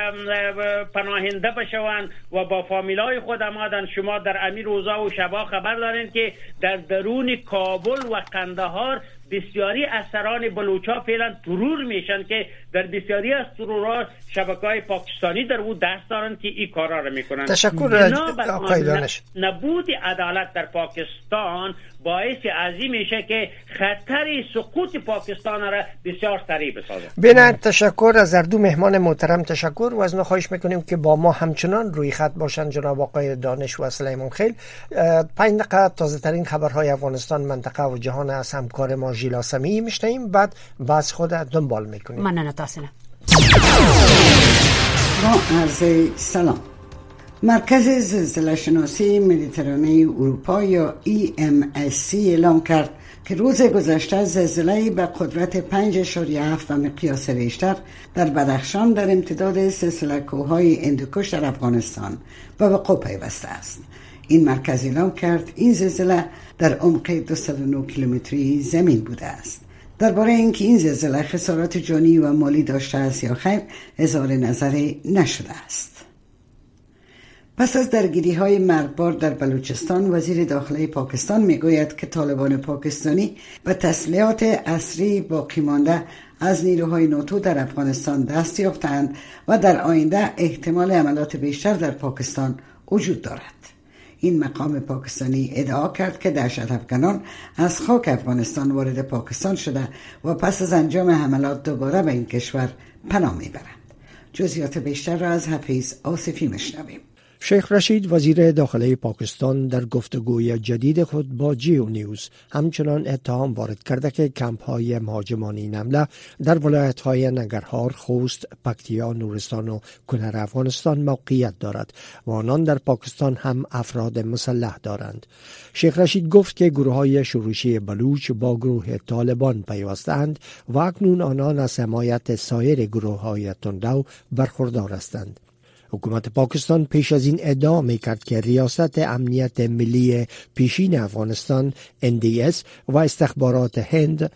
پناهنده بشوند و با فامیلای خود آمدن. شما در امیر اوضاع و شبا خبر دارین که در درون کابل و قندهار بسیاری از سران بلوچا فعلا ترور میشن که در بسیاری از ترورها شبکه‌های پاکستانی در او دست دارن که این کارا رو میکنن. تشکر آقای دانش. نبود عدالت در پاکستان باعث عظیم میشه که خطر سقوط پاکستان را بسیار سریع بسازه. بینن تشکر از هر دو مهمان محترم. تشکر و از ما خواهش میکنیم که با ما همچنان روی خط باشن جناب آقای دانش و سلیمان خیل. 5 دقیقه تازه ترین خبرهای افغانستان، منطقه و جهان از همکار ما ژیلا سمیعی میشنیم، بعد باز خود دنبال میکنیم. من نتاسنه. با عرض سلام. مرکز زلزله شناسی مدیترانه اروپا یا EMSC اعلام کرد که روز گذشته زلزله‌ای به قدرت 5.7 و مقیاس ریشتر در بدخشان در امتداد سلسله کوههای هندوکش در افغانستان به وقوع پیوسته است. این مرکز اعلام کرد این زلزله در عمق 209 کیلومتری زمین بوده است. درباره اینکه این زلزله خسارات جانی و مالی داشته است یا خیر اظهار نظری نشده است. پس از درگیری‌های مرگبار در بلوچستان، وزیر داخله پاکستان میگوید که طالبان پاکستانی به تسلیحات عصری باقی مانده از نیروهای ناتو در افغانستان دست یافتند و در آینده احتمال حملات بیشتر در پاکستان وجود دارد. این مقام پاکستانی ادعا کرد که دهشت‌افکنان از خاک افغانستان وارد پاکستان شده و پس از انجام حملات دوباره به این کشور پناه میبرند. جزئیات بیشتر را از حفیظ آصفی میشنویم. شیخ رشید وزیر داخلی پاکستان در گفتگوی جدید خود با جیو نیوز همچنان اتهام وارد کرده که کمپ‌های مهاجمانی نمله در ولایت‌های ننگرهار، خوست، پکتیا، نورستان و کنر افغانستان موقعیت دارد و آنان در پاکستان هم افراد مسلح دارند. شیخ رشید گفت که گروه‌های شورشی بلوچ با گروه طالبان پیوستند و اکنون آنان از حمایت سایر گروه‌های تندرو برخوردار هستند. حکومت پاکستان پیش از این ادعا می‌کرد که ریاست امنیت ملی پیشین افغانستان NDS و استخبارات هند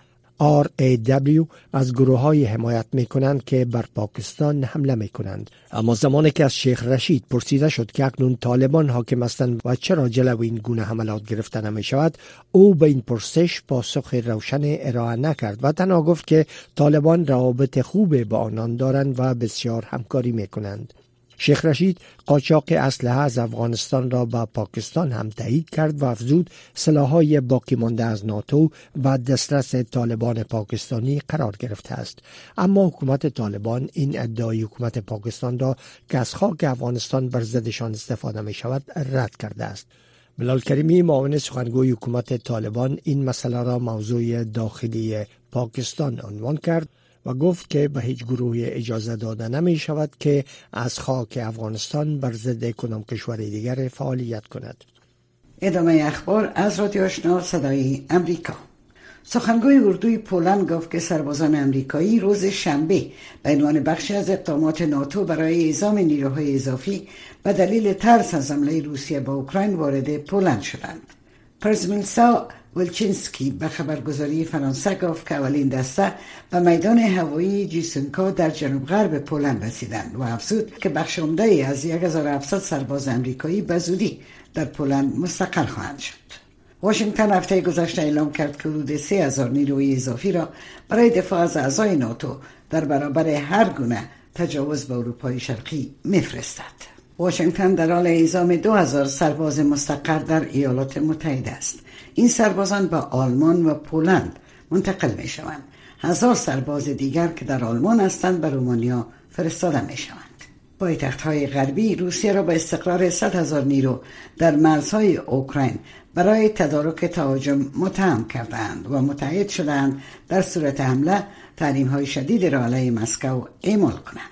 RAW از گروه‌های حمایت می‌کنند که بر پاکستان حمله می‌کنند. اما زمانی که از شیخ رشید پرسیده شد که اکنون طالبان حاکم هستند و چرا جلوی این گونه حملات گرفته نمی‌شود، او به این پرسش پاسخ روشن ارائه نکرد و تنها گفت که طالبان روابط خوب با آنان دارند و بسیار همکاری می‌کنند. شیخ رشید قاچاق اسلحه از افغانستان را به پاکستان هم تایید کرد و افزود سلاح‌های باقی مانده از ناتو و دسترس طالبان پاکستانی قرار گرفته است. اما حکومت طالبان این ادعای حکومت پاکستان را که از خاک افغانستان بر ضدشان استفاده می شود رد کرده است. بلال کریمی معاون سخنگوی حکومت طالبان این مسئله را موضوع داخلی پاکستان عنوان کرد و گفت که به هیچ گروه اجازه داده نمی شود که از خاک افغانستان بر ضد کدام کشور دیگر فعالیت کند. ادامه اخبار از رادیو آشنا صدای امریکا. سخنگوی اردوی پولند گفت که سربازان امریکایی روز شنبه به عنوان بخشی از اقدامات ناتو برای اعزام نیروهای اضافی به دلیل ترس از حمله روسیه به اوکراین وارد پولند شدند. پرزمینسا ولچینسکی به خبرگزاری فرانسه گفت که اولین دسته به میدان هوایی جیسونکا در جنوب غرب پولند رسیدند و افزود که بخش عمده‌ای از 1700 سرباز امریکایی به زودی در پولند مستقر خواهند شد. واشنگتن هفته گذشته اعلام کرد که حدود 3000 نیروی اضافی را برای دفاع از اعضای ناتو در برابر هر گونه تجاوز به اروپای شرقی میفرستد. واشنگتن در حال اعزام 2000 سرباز مستقر در ایالات متحده است. این سربازان به آلمان و پولند منتقل می شوند. 1000 سرباز دیگر که در آلمان هستند به رومانیا فرستاده می شوند. پایتخت‌های غربی روسیه را به استقرار 100,000 نیرو در مرزهای اوکراین برای تدارک تهاجم متهم کردند و متحد شدند در صورت حمله تحریم‌های شدید را علیه مسکو اعمال کنند.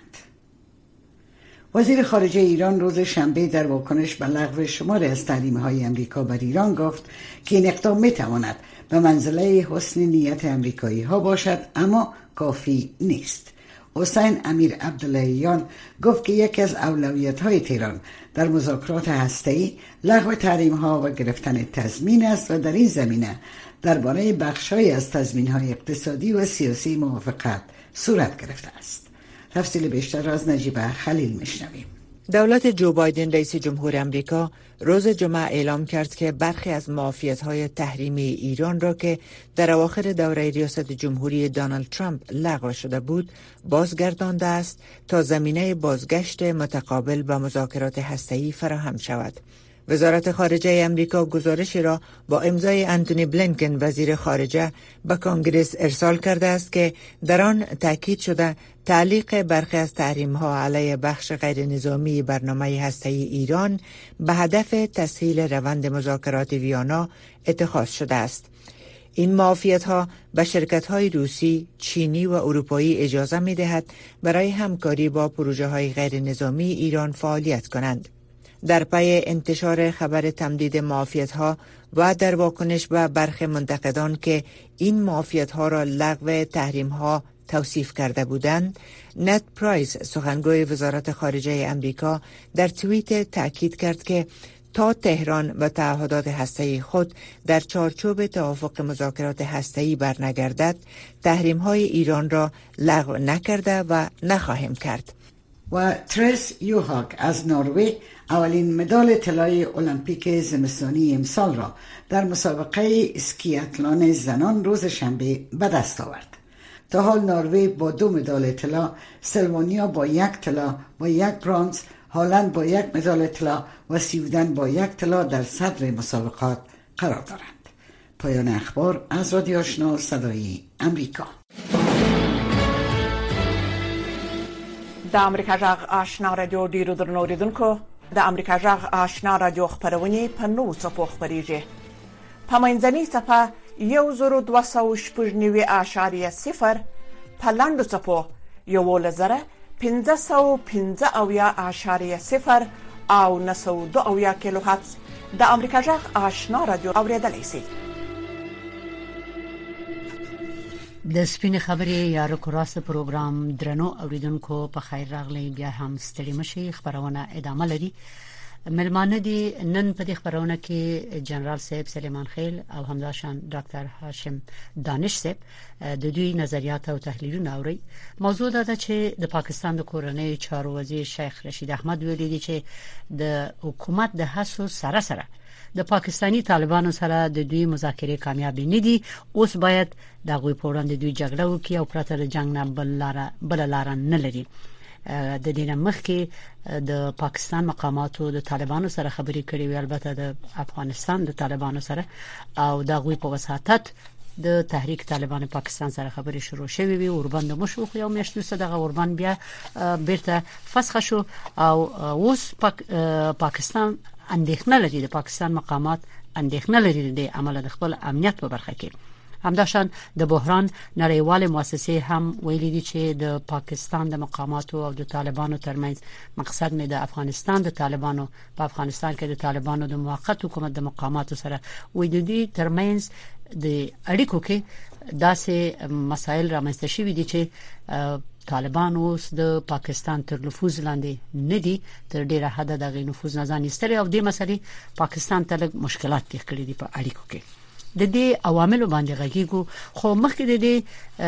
وزیر خارجه ایران روز شنبه در واکنش به لغو شماری از تحریم‌های امریکا بر ایران گفت که این اقدام می‌تواند به منزله حسن نیت امریکایی‌ها باشد اما کافی نیست. حسین امیر عبداللهیان گفت که یکی از اولویت‌های تهران در مذاکرات هسته‌ای لغو تحریم‌ها و گرفتن تضمین است و در این زمینه درباره بخش‌هایی از تضمین‌های اقتصادی و سیاسی موافقت صورت گرفته است. تفصیل بیشتر را از نجیبه خلیل میشنویم. دولت جو بایدن رئیس جمهور امریکا روز جمعه اعلام کرد که برخی از معافیت‌های تحریمی ایران را که در اواخر دوره ریاست جمهوری دونالد ترامپ لغو شده بود بازگردانده است تا زمینه بازگشت متقابل به مذاکرات هسته‌ای فراهم شود. وزارت خارجه امریکا گزارشی را با امضای انتونی بلینکن وزیر خارجه به کانگرس ارسال کرده است که در آن تاکید شده تعلیق برخی از تحریم‌ها علیه بخش غیر نظامی برنامه هسته‌ای ایران به هدف تسهیل روند مذاکرات ویانا اتخاذ شده است. این معافیت‌ها به شرکت‌های روسی، چینی و اروپایی اجازه می‌دهد برای همکاری با پروژه‌های غیر نظامی ایران فعالیت کنند. در پی انتشار خبر تمدید معافیت‌ها و در واکنش به برخی منتقدان که این معافیت‌ها را لغو تحریم‌ها توصیف کرده بودند، نت پرایس سخنگوی وزارت خارجه امریکا در توییت تأکید کرد که تا تهران و تعهدات هسته‌ای خود در چارچوب توافق مذاکرات هسته‌ای برنگردد، تحریم‌های ایران را لغو نکرده و نخواهیم کرد. و ترس یوهاگ از نروژ اولین مدال طلای المپیک زمستانی امسال را در مسابقه اسکیاتلون زنان روز شنبه به دست آورد. تا حال نروژ با 2 مدال طلا، سلوونیا با 1 طلا و 1 برنز هالند با 1 مدال طلا و سویدن با 1 طلا در صدر مسابقات قرار دارند. پایان اخبار از رادیو آشنا صدای امریکا. د امریکا جغ آشنا رادیو ډیرو درنو اوریدونکو، د امریکا جغ آشنا رادیو خبرونه په نو څپو خبريږي. په منځنۍ صفه 1290.0 په لاندو څپو 11515.0 او 902 کیلو هرتز د امریکا جغ آشنا رادیو اوریدلای شئ. د سپین خبرې یا رکوراس پروګرام درنو اوریدونکو په خیر راغلی، بیا هم ستړي مشي. خبرونه ادامه لري. ملمانه دي نن په دې خبرونه کې جنرال صاحب سلیمان خیل او همداشان ډاکټر هاشم دانش صاحب د دوی نظریات او تحلیلونه اوري. موضوع دا ده چې د پاکستان د کورنۍ چارو وزیر شیخ رشید احمد ویلي دي چې د حکومت د هڅو سره د پاکستانی طالبانو سره د دوی مذاکره کامیاب نه دي. اوس باید د غوي په وړاندې دوی جګړه وکړي او پرته د جنگ نه بل لار نه لري. د دې مخکې د پاکستان مقاماتو د طالبانو سره خبرې کړې وي، البته د افغانستان د طالبانو سره او د غوي په وساتت د تحریک طالبان پاکستان سره خبرې شروع شوې وي. اوربند مشو خو یو میاشت وروسته دغه اوربند بیا بیرته فسخ شو او اوس پاکستان اندېښنه لري، د پاکستان مقامات اندېښنه لري د عمل د خپل امنیت په برخه کې. همداشان د بحران نړیوال مؤسسې هم ویلي دي چې د پاکستان د مقاماتو او د طالبانو ترمنځ مقصد نه د افغانستان د طالبانو په افغانستان کې د طالبانو د موقت حکومت د مقاماتو سره وې د دې ترمنځ د اړیکو کې داسې مسایل رامنځته شوي دي چې طالبان اوس د پاکستان تر نفوذ لاندې نه دي، تر ډیره حد د غي نفوذ نه ځان ایستلي او د مسلې پاکستان ته لږ مشکلات پیښ کړي دي په اړیکو کې. د دې عوامل باندې غږیږو، خو مخکې د دې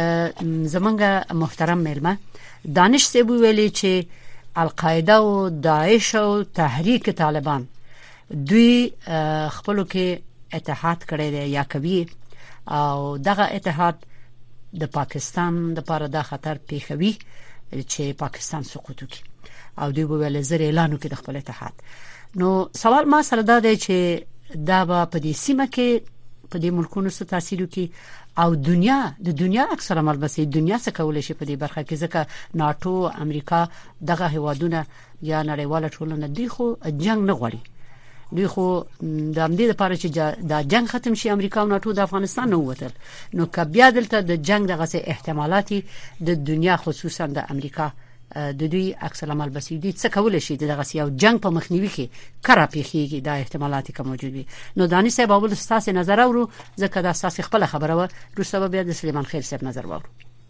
زمونږ محترم ملما دانش صاحب ویلي چې القاعده او داعش او تحریک طالبان دوی خپلو کې اتحاد کړی دی یا کوي او دغه اتحاد د پاکستان لپاره د خطر پیښوي چې پاکستان سقوط وکړي او دوی ویل زر اعلان وکړي د خپل اتحاد. نو سوال ما سره دا دی چې دا به په دې سیمه کې په دې ملکونو څه تاثیر وکړي او د دنیا اکثره ملبسي دنیا څه کولای شي په دې برخه کې، ځکه ناتو امریکا دغه هوادونه یا نړیواله ټولنه دوی خو جنگ نه غواړي. دوی خو د امنیت لپاره چې دا جنگ ختم شي امریکا او ناتو د افغانستان نه ووتل، نو که بیا دلته د جنگ دغه احتمالاتي د دنیا خصوصا د امریکا د دوی عکس العمل بسې دي څه کولای شي دغه یو جنگ په مخنیوي کې کړه پیخيږي دا احتمالات کوم موجود وي. نو دانش صاحب اول ستاسو نظر اورو ځکه دا ستاسو خپل خبره و، روسته بیا د سلیمان خیل صاحب نظر واورو.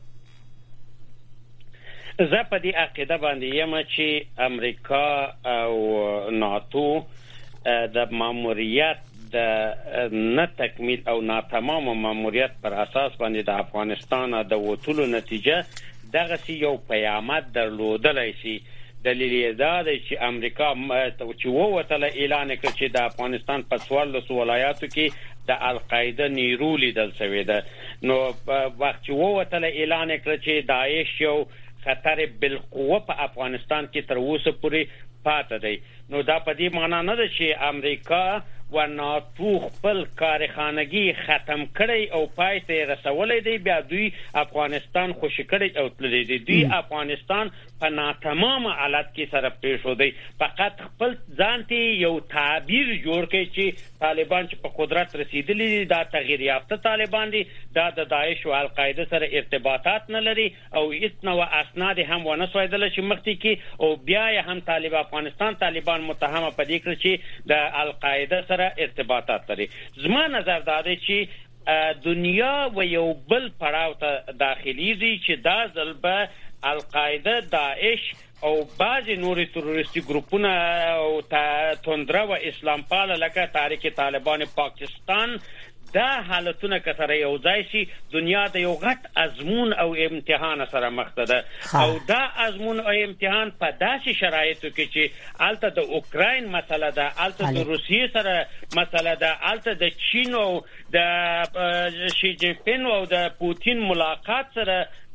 زه په دې عقیده باندې یم چې امریکا او ناتو د ماموریت د نه تکمیل او ناتمام ماموریت پر اساس باندې د افغانستان د وټولو نتیجه دغه یو پیامت درلودلای شي. دلیل دا دی چې امریکا چې ووتله اعلان کړ چې د افغانستان په 14 ولایاتو کې د القاعده نیرو لیدل شوی ده. نو وخت چې ووتله اعلان کړ چې داعش یو خطر بالقوه په افغانستان کې تر اوسه پورې پاتې دی. نو دا په دې معنی نه ده چې امریکا و ناتو خپل کارخانگی ختم کړي او پای ته رسولې دی، بیا دوی افغانستان خوشی کړي او تللی دی. دوی افغانستان په ناتمام حالت کې سره پیښ دی. فقط خپل ځان ته یو تعبیر جوړ کړي چې طالبان چې په قدرت رسیدلی دي دا تغییر یافته طالبان دي، دا د داعش او القاعده سره ارتباطات نه لري او هیڅ نوع اسناد هم ونه سویدل چې مخکې کې او بیا هم طالب افغانستان طالبان متهمه پدې کړ چې د القاعده سره ارتباطات لري. زما نظر دا دی چې دنیا و یو بل پړاو ته داخليږي چې دا ځلبه القاعده داعش او بعض نور تروریستي ګروپونه او توندره و اسلام پاله لکه تحریک طالبان پاکستان دا حالتونه کتره یو ځای شي دنیا د یو غټ ازمون او امتحان سره مخ ده او دا ازمون او امتحان په داسې شرایطو کې چې الته د اوکراین مسله ده، الته د روسیې سره مسله ده، الته د چین او د شي جین پین او د پوتین ملاقات سره د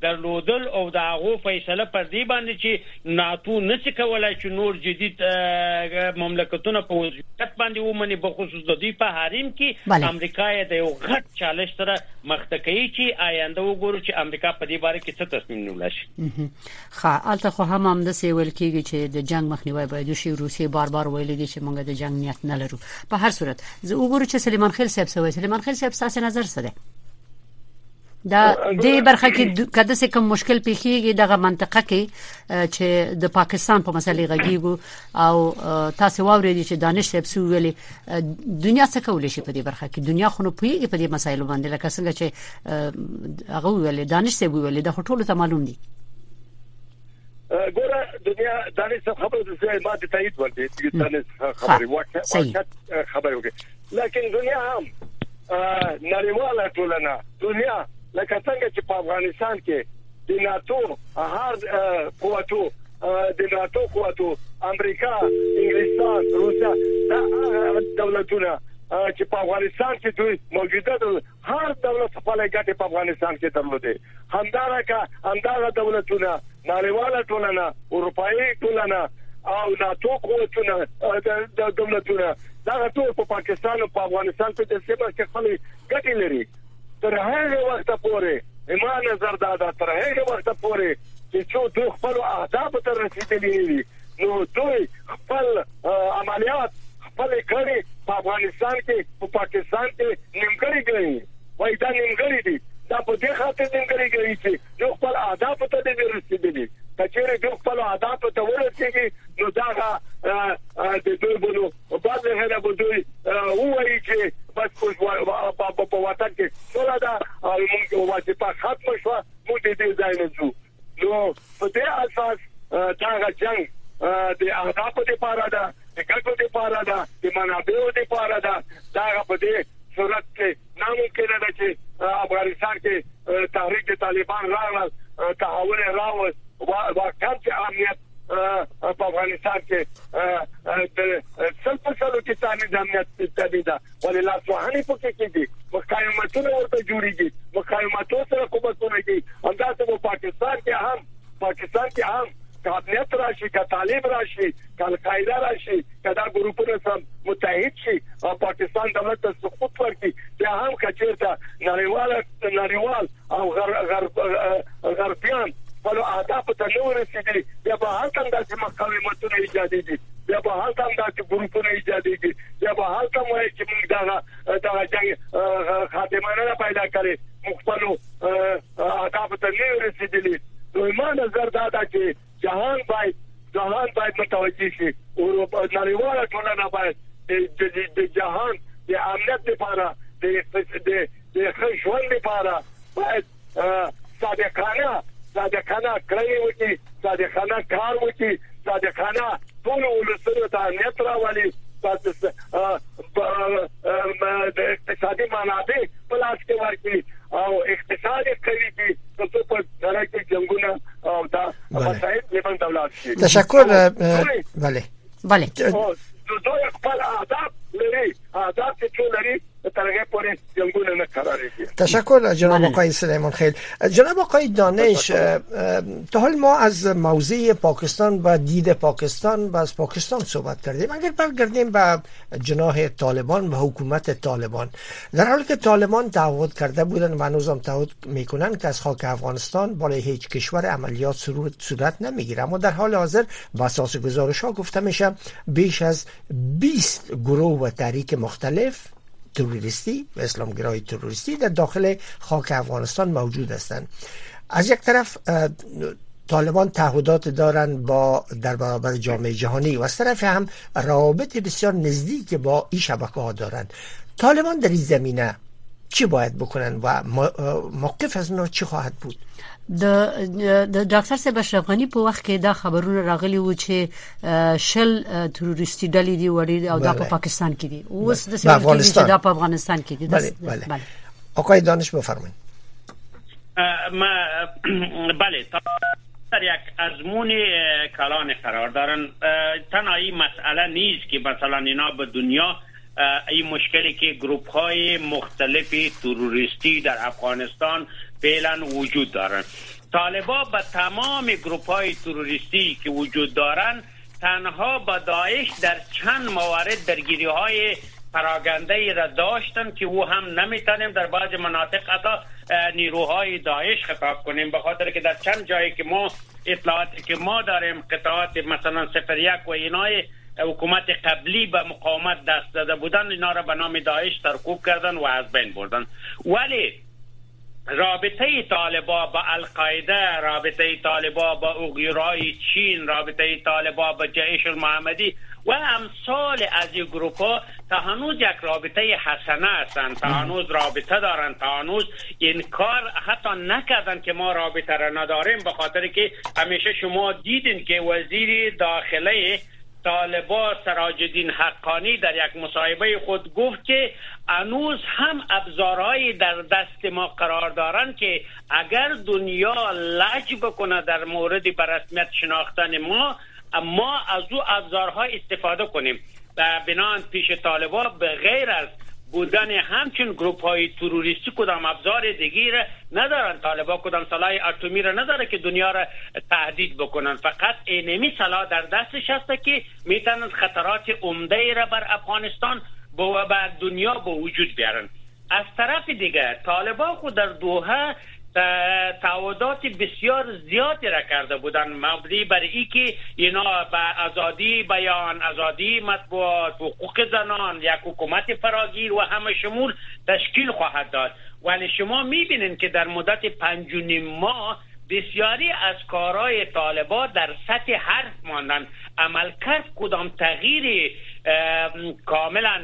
درلودل او د هغه فیصله پر دی باندې چې ناتو نشي کولای چې نور جدید مملکتونه په وضعیت باندې ومني په خصوص د دوی په حریم کې امریکا د یو غټ چالش سره مخ ته کوي چې آینده وګورو چې امریکا په دې باره کې څه تصمیم نیول شي. ښه البته خو هم د سیول کېږي چې د جنگ مخنیوي باید وشي. روسیه بار ویلي دي چې موږ د جنگ نیت نه لرو. په هر صورت زه وګورم چې سلیمان خیل صاحب سوي. سلیمان خیل صاحب تاسو نظر څه دی؟ دا د برخه کې کده څه کوم مشکل پیښیږي دغه منطقه کې چې د پاکستان په مسلې غږیږي او تاسو واورئ چې دانش صاحب سو ویلي دنیا څه کولای شي په دې برخه کې؟ دنیا خو نه پوهیږي په دې مسایلو باندې لکه څنګه چې هغه ویلي دانش صاحب ویلي د ټولو ته معلوم دي. ګوره دنیا دانش صاحب خبره د ما د تایید ورته چې دانش خبره واقع خبره وکړي لکه دنیا هم نړیواله ټولنه دنیا لکه څنګه چې په افغانستان کې د ناتو هر قوتو د ناتو قوتو امریکا انګلستان روسیا دا دولتونه چې په افغانستان کې دوی موجوده دي هر دولت خپل ګټې په افغانستان کې درلوده. همدارنګه دولتونه نړیواله ټولنه اروپאי ټولنه او ناتو قوتونه د دولتونه دا ټول په پاکستان او په افغانستان کې د سیمه کې خپل ګټې لري. تر هغه وخت پورې ایمان نظر دادا تر هغه وخت پورې چې دوی خپل اهداف ته رسیدلي نو دوی خپل عملیات خپل کړي په افغانستان کې په پاکستان کې نیمګړي کوي. وای دا نیمګړي دي دا په دې خاطر نیمګړي کوي چې دوی خپل اهداف ته رسیدلي. کچېره دوی خپل اهداف ته ورسېږي نو دا د دوی بلو بعد هغه به دوی وایي چې بس په وطن کې ټول دا موږ واجبه ختم شو موږ دې ځای نه ځو. نو په دې اساس دا جنگ د اهداف لپاره ده د ګټو لپاره ده د منابعو لپاره ده. دا په دې صورت کې ناممکن ده چې افغانستان کې تحریک طالبان راغله تعاون راوړ واقعا چې امنیت په افغانستان کې د سلسله کې ثاني امنیت تدیدا ولله سبحانه پکې کېږي مقاومتونه ورته جوړیږي مقاومتونه سره کومه کوي. همداسې په پاکستان کې هم امنیت راشي که طالب راشي که القاعده راشي که دا ګروپونه سره متحد شي او پاکستان دولت ته سقوط ورکړي بیا هم کچېرته نړیوال او غربیان خپل اهداف ته نه ورسېږي بیا به هلته داسې مقاومتونه ایجادېږي بیا به هلته داسې ګروپونه ایجادېږي بیا به هلته وایي چې موږ دغه جنګ خاتمانه پیدا کړي موږ خپلو اهدافو ته نه ورسېدلي. نو ما نظر دا ده چې جهان باید متوجه شي او نړیواله ټولنه باید د جهان د امنیت لپاره د ښه ژوند لپاره باید صادقانه کړنې وکړي صادقانه کار وکړي صادقانه ټول ولسونو ته امنیت راولي د اقتصادي منابع په لاس کې ورکړي او اقتصادي قوي دي چې په نړۍ کې جنگونه او دا مسائل لمن دولت شي. تشکر. بله دوی خپل اهداف لري اهداف چې لري ترغیب پورې جنگونه نه قرارېږي. تشکر جناب آقای سلیمان خیل. جناب آقای دانش تا حال ما از موضع پاکستان و دید پاکستان و از پاکستان صحبت کردیم. اگر برگردیم به جناح طالبان و حکومت طالبان در حالی که طالبان تعهد کرده بودن و هنوزم تعهد میکنن که از خاک افغانستان بالای هیچ کشور عملیات صورت نمیگیره اما در حال حاضر بر اساس گزارش‌ها گفته میشه بیش از 20 گروه و تحریک مختلف تروریستی و اسلامگرای تروریستی در داخل خاک افغانستان موجود هستند. از یک طرف طالبان تعهدات دارن در برابر جامعه جهانی و از طرف هم روابط بسیار نزدیک با این شبکه‌ها دارن. طالبان در این زمینه چی باید بکنن و موقف از اونا چی خواهد بود؟ د ډاکټر صاحب اشرف غنی په وخت کې دا خبرونه راغلي و چې شل تروریستي ډلې دی وړي او دا په پاکستان کې دي اوس د افغانستان چې دا په افغانستان کې دي. بله آقای دانش بفرمایید. بله در یک ازمون کلان قرار دارن. تنها این مسئله نیست که مثلا اینا به دنیا این مشکلی که گروپ های مختلف تروریستی در افغانستان فعلا وجود دارن. طالبان به تمام گروه‌های تروریستی که وجود دارند تنها با داعش در چند موارد درگیری‌های پراگنده‌ای را داشتن که او هم نمیتونیم در بعض مناطق حتی نیروهای داعش خطاب کنیم، به خاطر که در چند جایی که ما اطلاعاتی که ما داریم قطعات مثلا 01 و اینای حکومت قبلی به مقاومت دست داده بودن، اینا را به نام داعش سرکوب کردن و از بین بردن. ولی رابطه طالبان با القاعده، رابطه طالبان با اوغورای چین، رابطه طالبان با جیش المحمدی و امثال از این گروه ها تا هنوز یک رابطه حسنه هستند، تا هنوز رابطه دارند، تا هنوز این کار حتی نکردن که ما رابطه را نداریم، به خاطر که همیشه شما دیدین که وزیر داخله طالبان سراج الدین حقانی در یک مصاحبه خود گفت که هنوز هم ابزارهایی در دست ما قرار دارند که اگر دنیا لج بکنه در مورد برسمیت شناختن ما از او ابزارها استفاده کنیم. بنابراین پیش طالبان به غیر از بودن همچون گروپ های تروریستی کدام ابزار دیگه را ندارن. طالبان کدام سلاح اتمی را نداره که دنیا را تهدید بکنن، فقط اینمی سلاح در دستش هست که میتونن خطرات عمده را بر افغانستان و بر دنیا به وجود بیارن. از طرف دیگه طالبان خود در دوحه تعهدات بسیار زیادی را کرده بودن مبنی بر ای که اینا به آزادی بیان، آزادی مطبوعات، حقوق زنان، یک حکومت فراگیر و همه شمول تشکیل خواهد داد. ولی شما میبینید که در مدت 5.5 ماه بسیاری از کارهای طالبان در سطح حرف ماندن. عملکرد کدام تغییر کاملا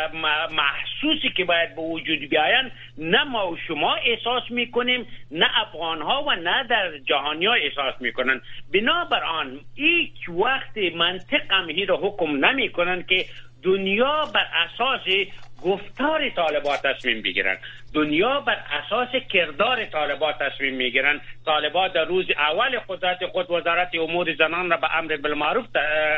محسوسی که باید به وجود بیاین نه ما و شما احساس میکنیم، نه افغان ها و نه در جهانی ها احساس میکنن. بنابراین هیچ وقت منطق هم هی را حکم نمیکنن که دنیا بر اساس گفتار طالبان تصمیم بگیرن، دنیا بر اساس کردار طالبان تصمیم میگیرن. طالبان در روز اول قدرت خود وزارت امور زنان را به امر بالمعروف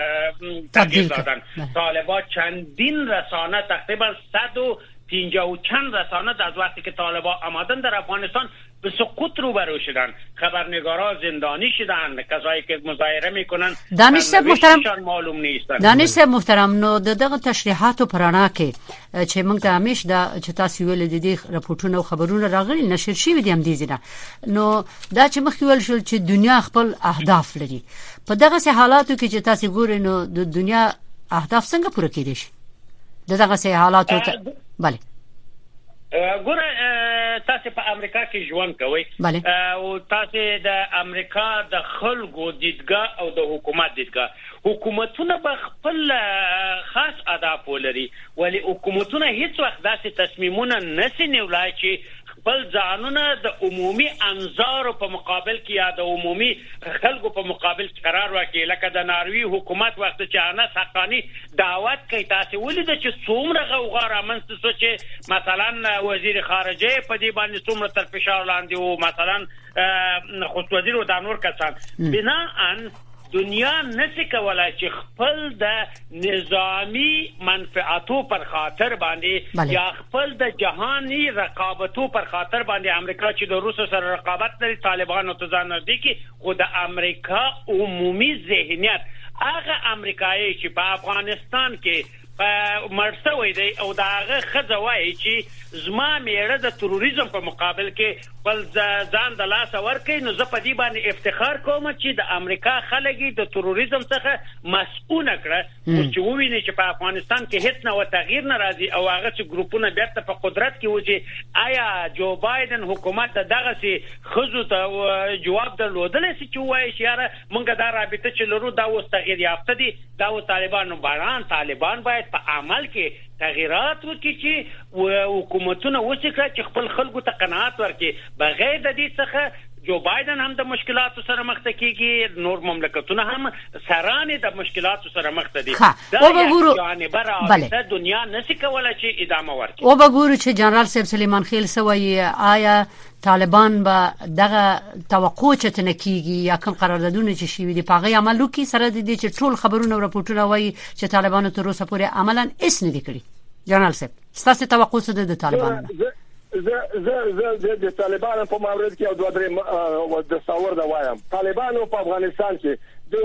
تغییر دادن. طالبان چندین رسانه تقریبا 150 و چند رسانه از وقتی که طالبان آمدن در افغانستان به سقوط روبرو شدن. خبرنگارا زندانی شدن، کسایی که مظاهره میکنن دانش صاحب محترم معلوم نیستن. دانش صاحب محترم، نو دغه تشریحات پرانا کې چې موږ ته همیش دا چې تاسو ویل د دې راپورټونه او خبرونه راغلي نشر شوي دي هم دي زنه نو دا چې مخکې ویل شو چې دنیا خپل اهداف لري، په دغه سه حالاتو کې چې تاسو ګورئ نو د دنیا اهداف څنګه پوره کېدي شي دغه سه حالاتو ته؟ بله ګوره تاسو په امریکا کې ژوند کوئ او تاسو د امریکا د خلکو دیدګاه او د حکومت دیدګاه، حکومتونه به خپل خاص اهداف ولري، ولی حکومتونه هیڅ وخت داسې تصمیمونه نشي نیولای چې خپل ځانونه د عمومي انظارو په مقابل کې یا د عمومي خلکو په مقابل کې قرار ورکړي. لکه د ناروی حکومت وخت چې انس حقانی دعوت کوي، تاسو ولید چې څومره غوغا رامنځته شو چې مثلا وزیر خارجه په دې باندې څومره تر فشار لاندې او مثلا خود وزیر او د نور کسان. بناءً دنیا نسی کولای چې خپل د نظامی منفعتو پر خاطر باندې یا خپل د جهانی رقابتو پر خاطر باندې امریکا چې د روس سره رقابت لري طالبانو ته ځان نزدیکی، خو د امریکا عمومي ذهنیت هغه امریکایي چې په افغانستان کې مرسوي دی او دا هغه خزوای چې زما میړه د تروریزم په مقابل کې بل ځان د لاس ورکړي، نو زه په دې باندې افتخار کوم چې د امریکا خلګي د تروریزم څخه مسؤل کړه او چې وویني چې په افغانستان کې هیڅ نه تغییر ناراضي او هغه چې ګروپونه بیرته په قدرت کې وځي. آیا جو بایدن حکومت دغه سي خزو ته جواب درلودل چې وایي چې یاره مونږ دا رابطه چې لرو دا اوس تغییر یافته دي، دا طالبانو باندې طالبان باید په عمل کې تغییرات وکړي چې حکومتونه وسیکړي چې خپل خلکو ته قناعت ورکړي. بغیر د دې څخه جو بایدن هم د مشکلاتو سره مخ ته کیږي، نور مملکتونه هم سرانه د مشکلاتو سره مخ ته دي. دا یعنی برابر دنیا نشي کولای چې ادامه ورکړي. او وګورو چې جنرال صاحب سلیمان خیل سوی آیا طالبان به دغه توقع چته نکیږي یا کوم قراردادونه چې شي دي پاغه عملو کې سره دي چې ټول خبرونه او راپورټونه وایي چې طالبانو تر اوسه پورې عملاً اس نه دي کړی. جنرال صاحب ستاسو توقع څه ده د طالبانو؟ زه د طالبانو په مورد کې او دوه درې د څاور د وایم. طالبانو په افغانستان کې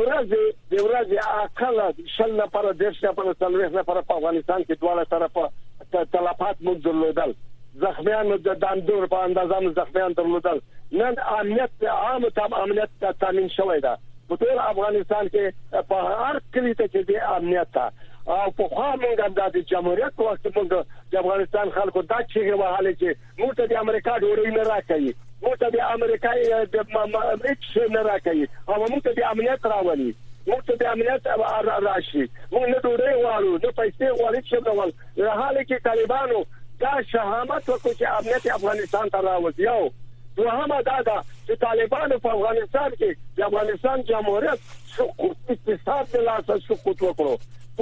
د ورځې اقل شل نفر د نفر څلويخ نفر په افغانستان کې دواړه طرفه تلفات موږ درلودل. زخمیان د دندور په اندازه زخمیان درلودل. نن امنیت عام امنیت تامین شوی ده په ټول افغانستان کې په هر کلی ته چې د امنیت او په خوا موږ د جمهوریت وخت موږ د افغانستان خلکو دا چې وهاله چې موږ ته د امریکا ډوړې نه راکړي، موږ ته د امریکا د هیڅ نه راکړي او موږ ته د امنیت راولي، موږ ته د امنیت راشي، موږ نه ډوړې غواړو نه پیسې غواړو چې ډول حاله کې طالبانو دا شهامت وکړي چې امنیت افغانستان ته راوځي. یو دوهمه دا ده چې طالبانو په افغانستان کې د افغانستان جمهوریت سقوط اقتصاد د لاسه سقوط وکړو.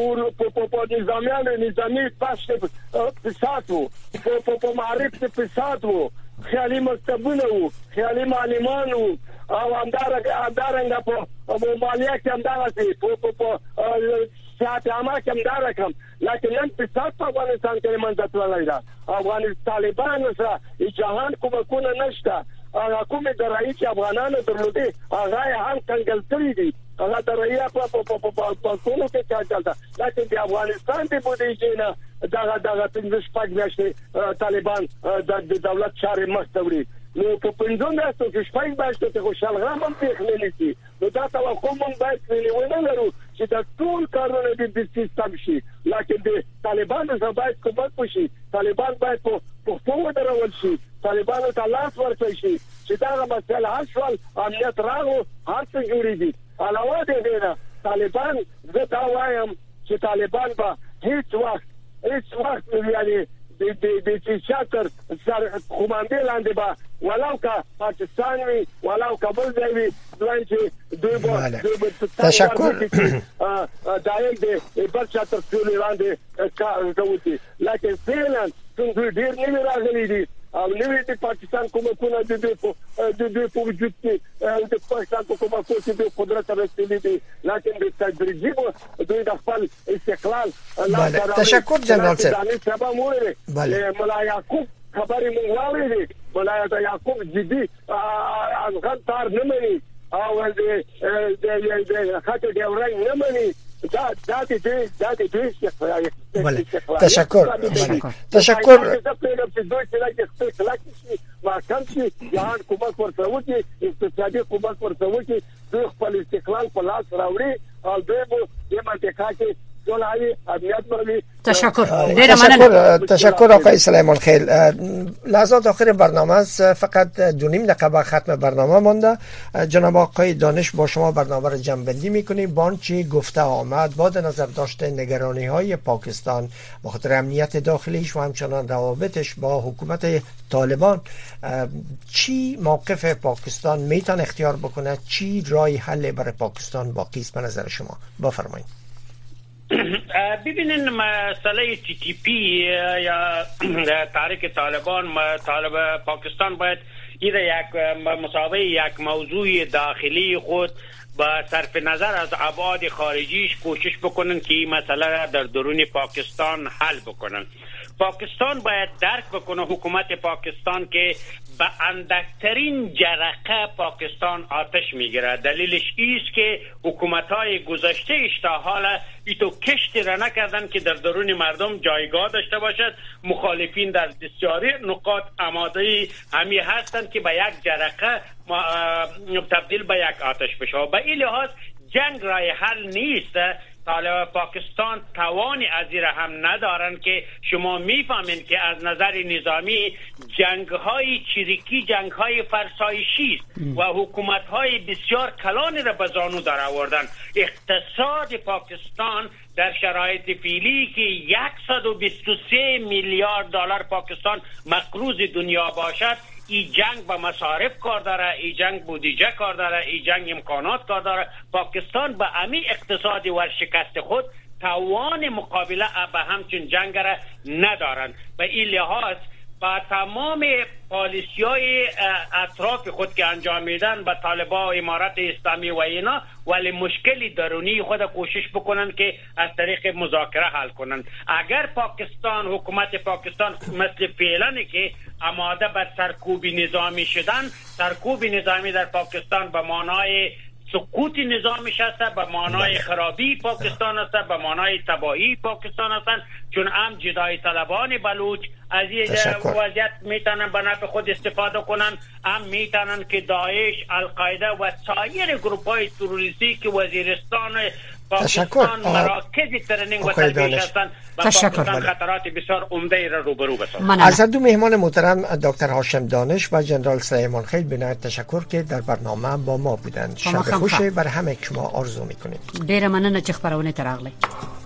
په نظامی پاس فساد وو، په معارف فساد وو، خیالي مکتبونه وو، خیالي معلمان وو او همدارنګه په مالیه کې همدارسې په صحت عامه کې همدارکم. لکن نن فساد په افغانستان کې منځ تللی ده. افغانستان طالبانو سره جهان کومکونه نشته. کومې درایي چې افغانانو درلودي هغه هم کنګل کړي دي. هغه درایي په ټولو کې چلته. لکن د افغانستان د بودیجې نه دغه 15 میاشتې طالبان د دولت چارې مخ ته وړي. نو په 15 میاشتو کې شپږ میاشتې کې خوشحال غم هم پیښ شي. نو دا توقع مونږ باید ونه لرو چې دا ټول کارونه د سیستم شي. لکن د طالبانو سره باید کومک وشي. طالبان باید په پښتو ودرول شي. طالبانو ته لاس ورکړي شي چې دا مسله حل شول، امنیت راغو، هر څه جوړیږي. علاوه دې نه طالبان زه دا وایم چې طالبان به هیڅ وخت یعنی د شاتر سر قوماندې لاندې به ولو که پاکستان وي ولو کابل ځای وي چې دوی به تشکر دایم د بل شاتر سیولې لاندې کار کوي. لکه فعلا څنګه ډیر نه راغلي دي او نوې د پاکستان کومکونه د دې په وجود کې د پاکستان کومکونه چې د قدرت رسېدلي دي. لکن د تدریجي دوی د خپل استقلال تشکر جنرال صاحب. بله ملا یعقوب خبرې مونږ واورېدې. ملا یعقوب جدي افغان تار نه مني او د خاطر د اورنګ نه مني. دا دې بله تشکر. محکم شي جهان کومک ورته وکړي، اقتصادي کومک ورته وکړي، دوی خپل استقلال په لاس راوړي او دوی به د منطقه کې تشکر آقای سلیمان خیل. لحظات آخر برنامه است، فقط 2.5 دقیقه به ختم برنامه مانده. جناب آقای دانش با شما برنامه را جمع‌بندی می‌کنیم. بانچی گفته آمد با نظر داشته نگرانی‌های پاکستان به خاطر امنیت داخلیش و همچنان روابطش با حکومت طالبان، چی موقف پاکستان میتونه اختیار بکنه؟ چی راه حل برای پاکستان باقی است به نظر شما؟ بفرمایید. ببینین مسئله تی تی پی یا تحریک طالبان پاکستان باید این یک مسابقه یک موضوع داخلی خود با صرف نظر از ابعاد خارجیش کوشش بکنن که این مسئله را در درون پاکستان حل بکنن. پاکستان باید درک بکنه، حکومت پاکستان که به اندکترین جرقه پاکستان آتش میگیره. دلیلش ایست که حکومت‌های گذشته‌اش تا حالا ایتو کشتی را نکردن که در درون مردم جایگاه داشته باشد. مخالفین در بسیاری نقاط آماده همی هستند که به یک جرقه تبدیل به یک آتش بشه. به این لحاظ جنگ راه حل نیست. پاکستان توانی از این هم ندارن که شما میفهمین که از نظر نظامی جنگ‌های چریکی جنگ‌های فرسایشی است و حکومت‌های بسیار کلانی را به زانو در آوردن. اقتصاد پاکستان در شرایط فعلی که 123 میلیارد دلار پاکستان مقروض دنیا باشد، ای جنگ به مصارف کار داره، ای جنگ بودجه کار داره، ای جنگ امکانات کار داره. پاکستان به امی اقتصادی ورشکست خود توان مقابله به همچون جنگ را ندارند. به این لحاظ با تمام پالیسی‌های اطراف خود که انجام میدن به طالبان و امارت اسلامی و اینا، ولی مشکلی درونی خود کوشش بکنن که از طریق مذاکره حل کنن. اگر پاکستان، حکومت پاکستان مثل فعلا که آماده به سرکوب نظامی شدن. سرکوب نظامی در پاکستان به معنای سقوط نظامش است، به معنای خرابی پاکستان است، به معنای تباهی پاکستان است، چون هم جدای طلبان بلوچ از این وضعیت میتونن به نفع خود استفاده کنن، هم میتونن که داعش، القاعده و سایر گروپ های تروریستی که وزیرستان پاکستان مراکز ترنینگ و تربیت هستند و پاکستان خطرات بسیار عمده را روبرو بسازند. از دو مهمان محترم دکتر هاشم دانش و جنرال سلیمان خیل بنایت تشکر که در برنامه با ما بودند. شب خوش بر همه شما آرزو میکنیم. ډیره مننه چې خبرونه تراغله.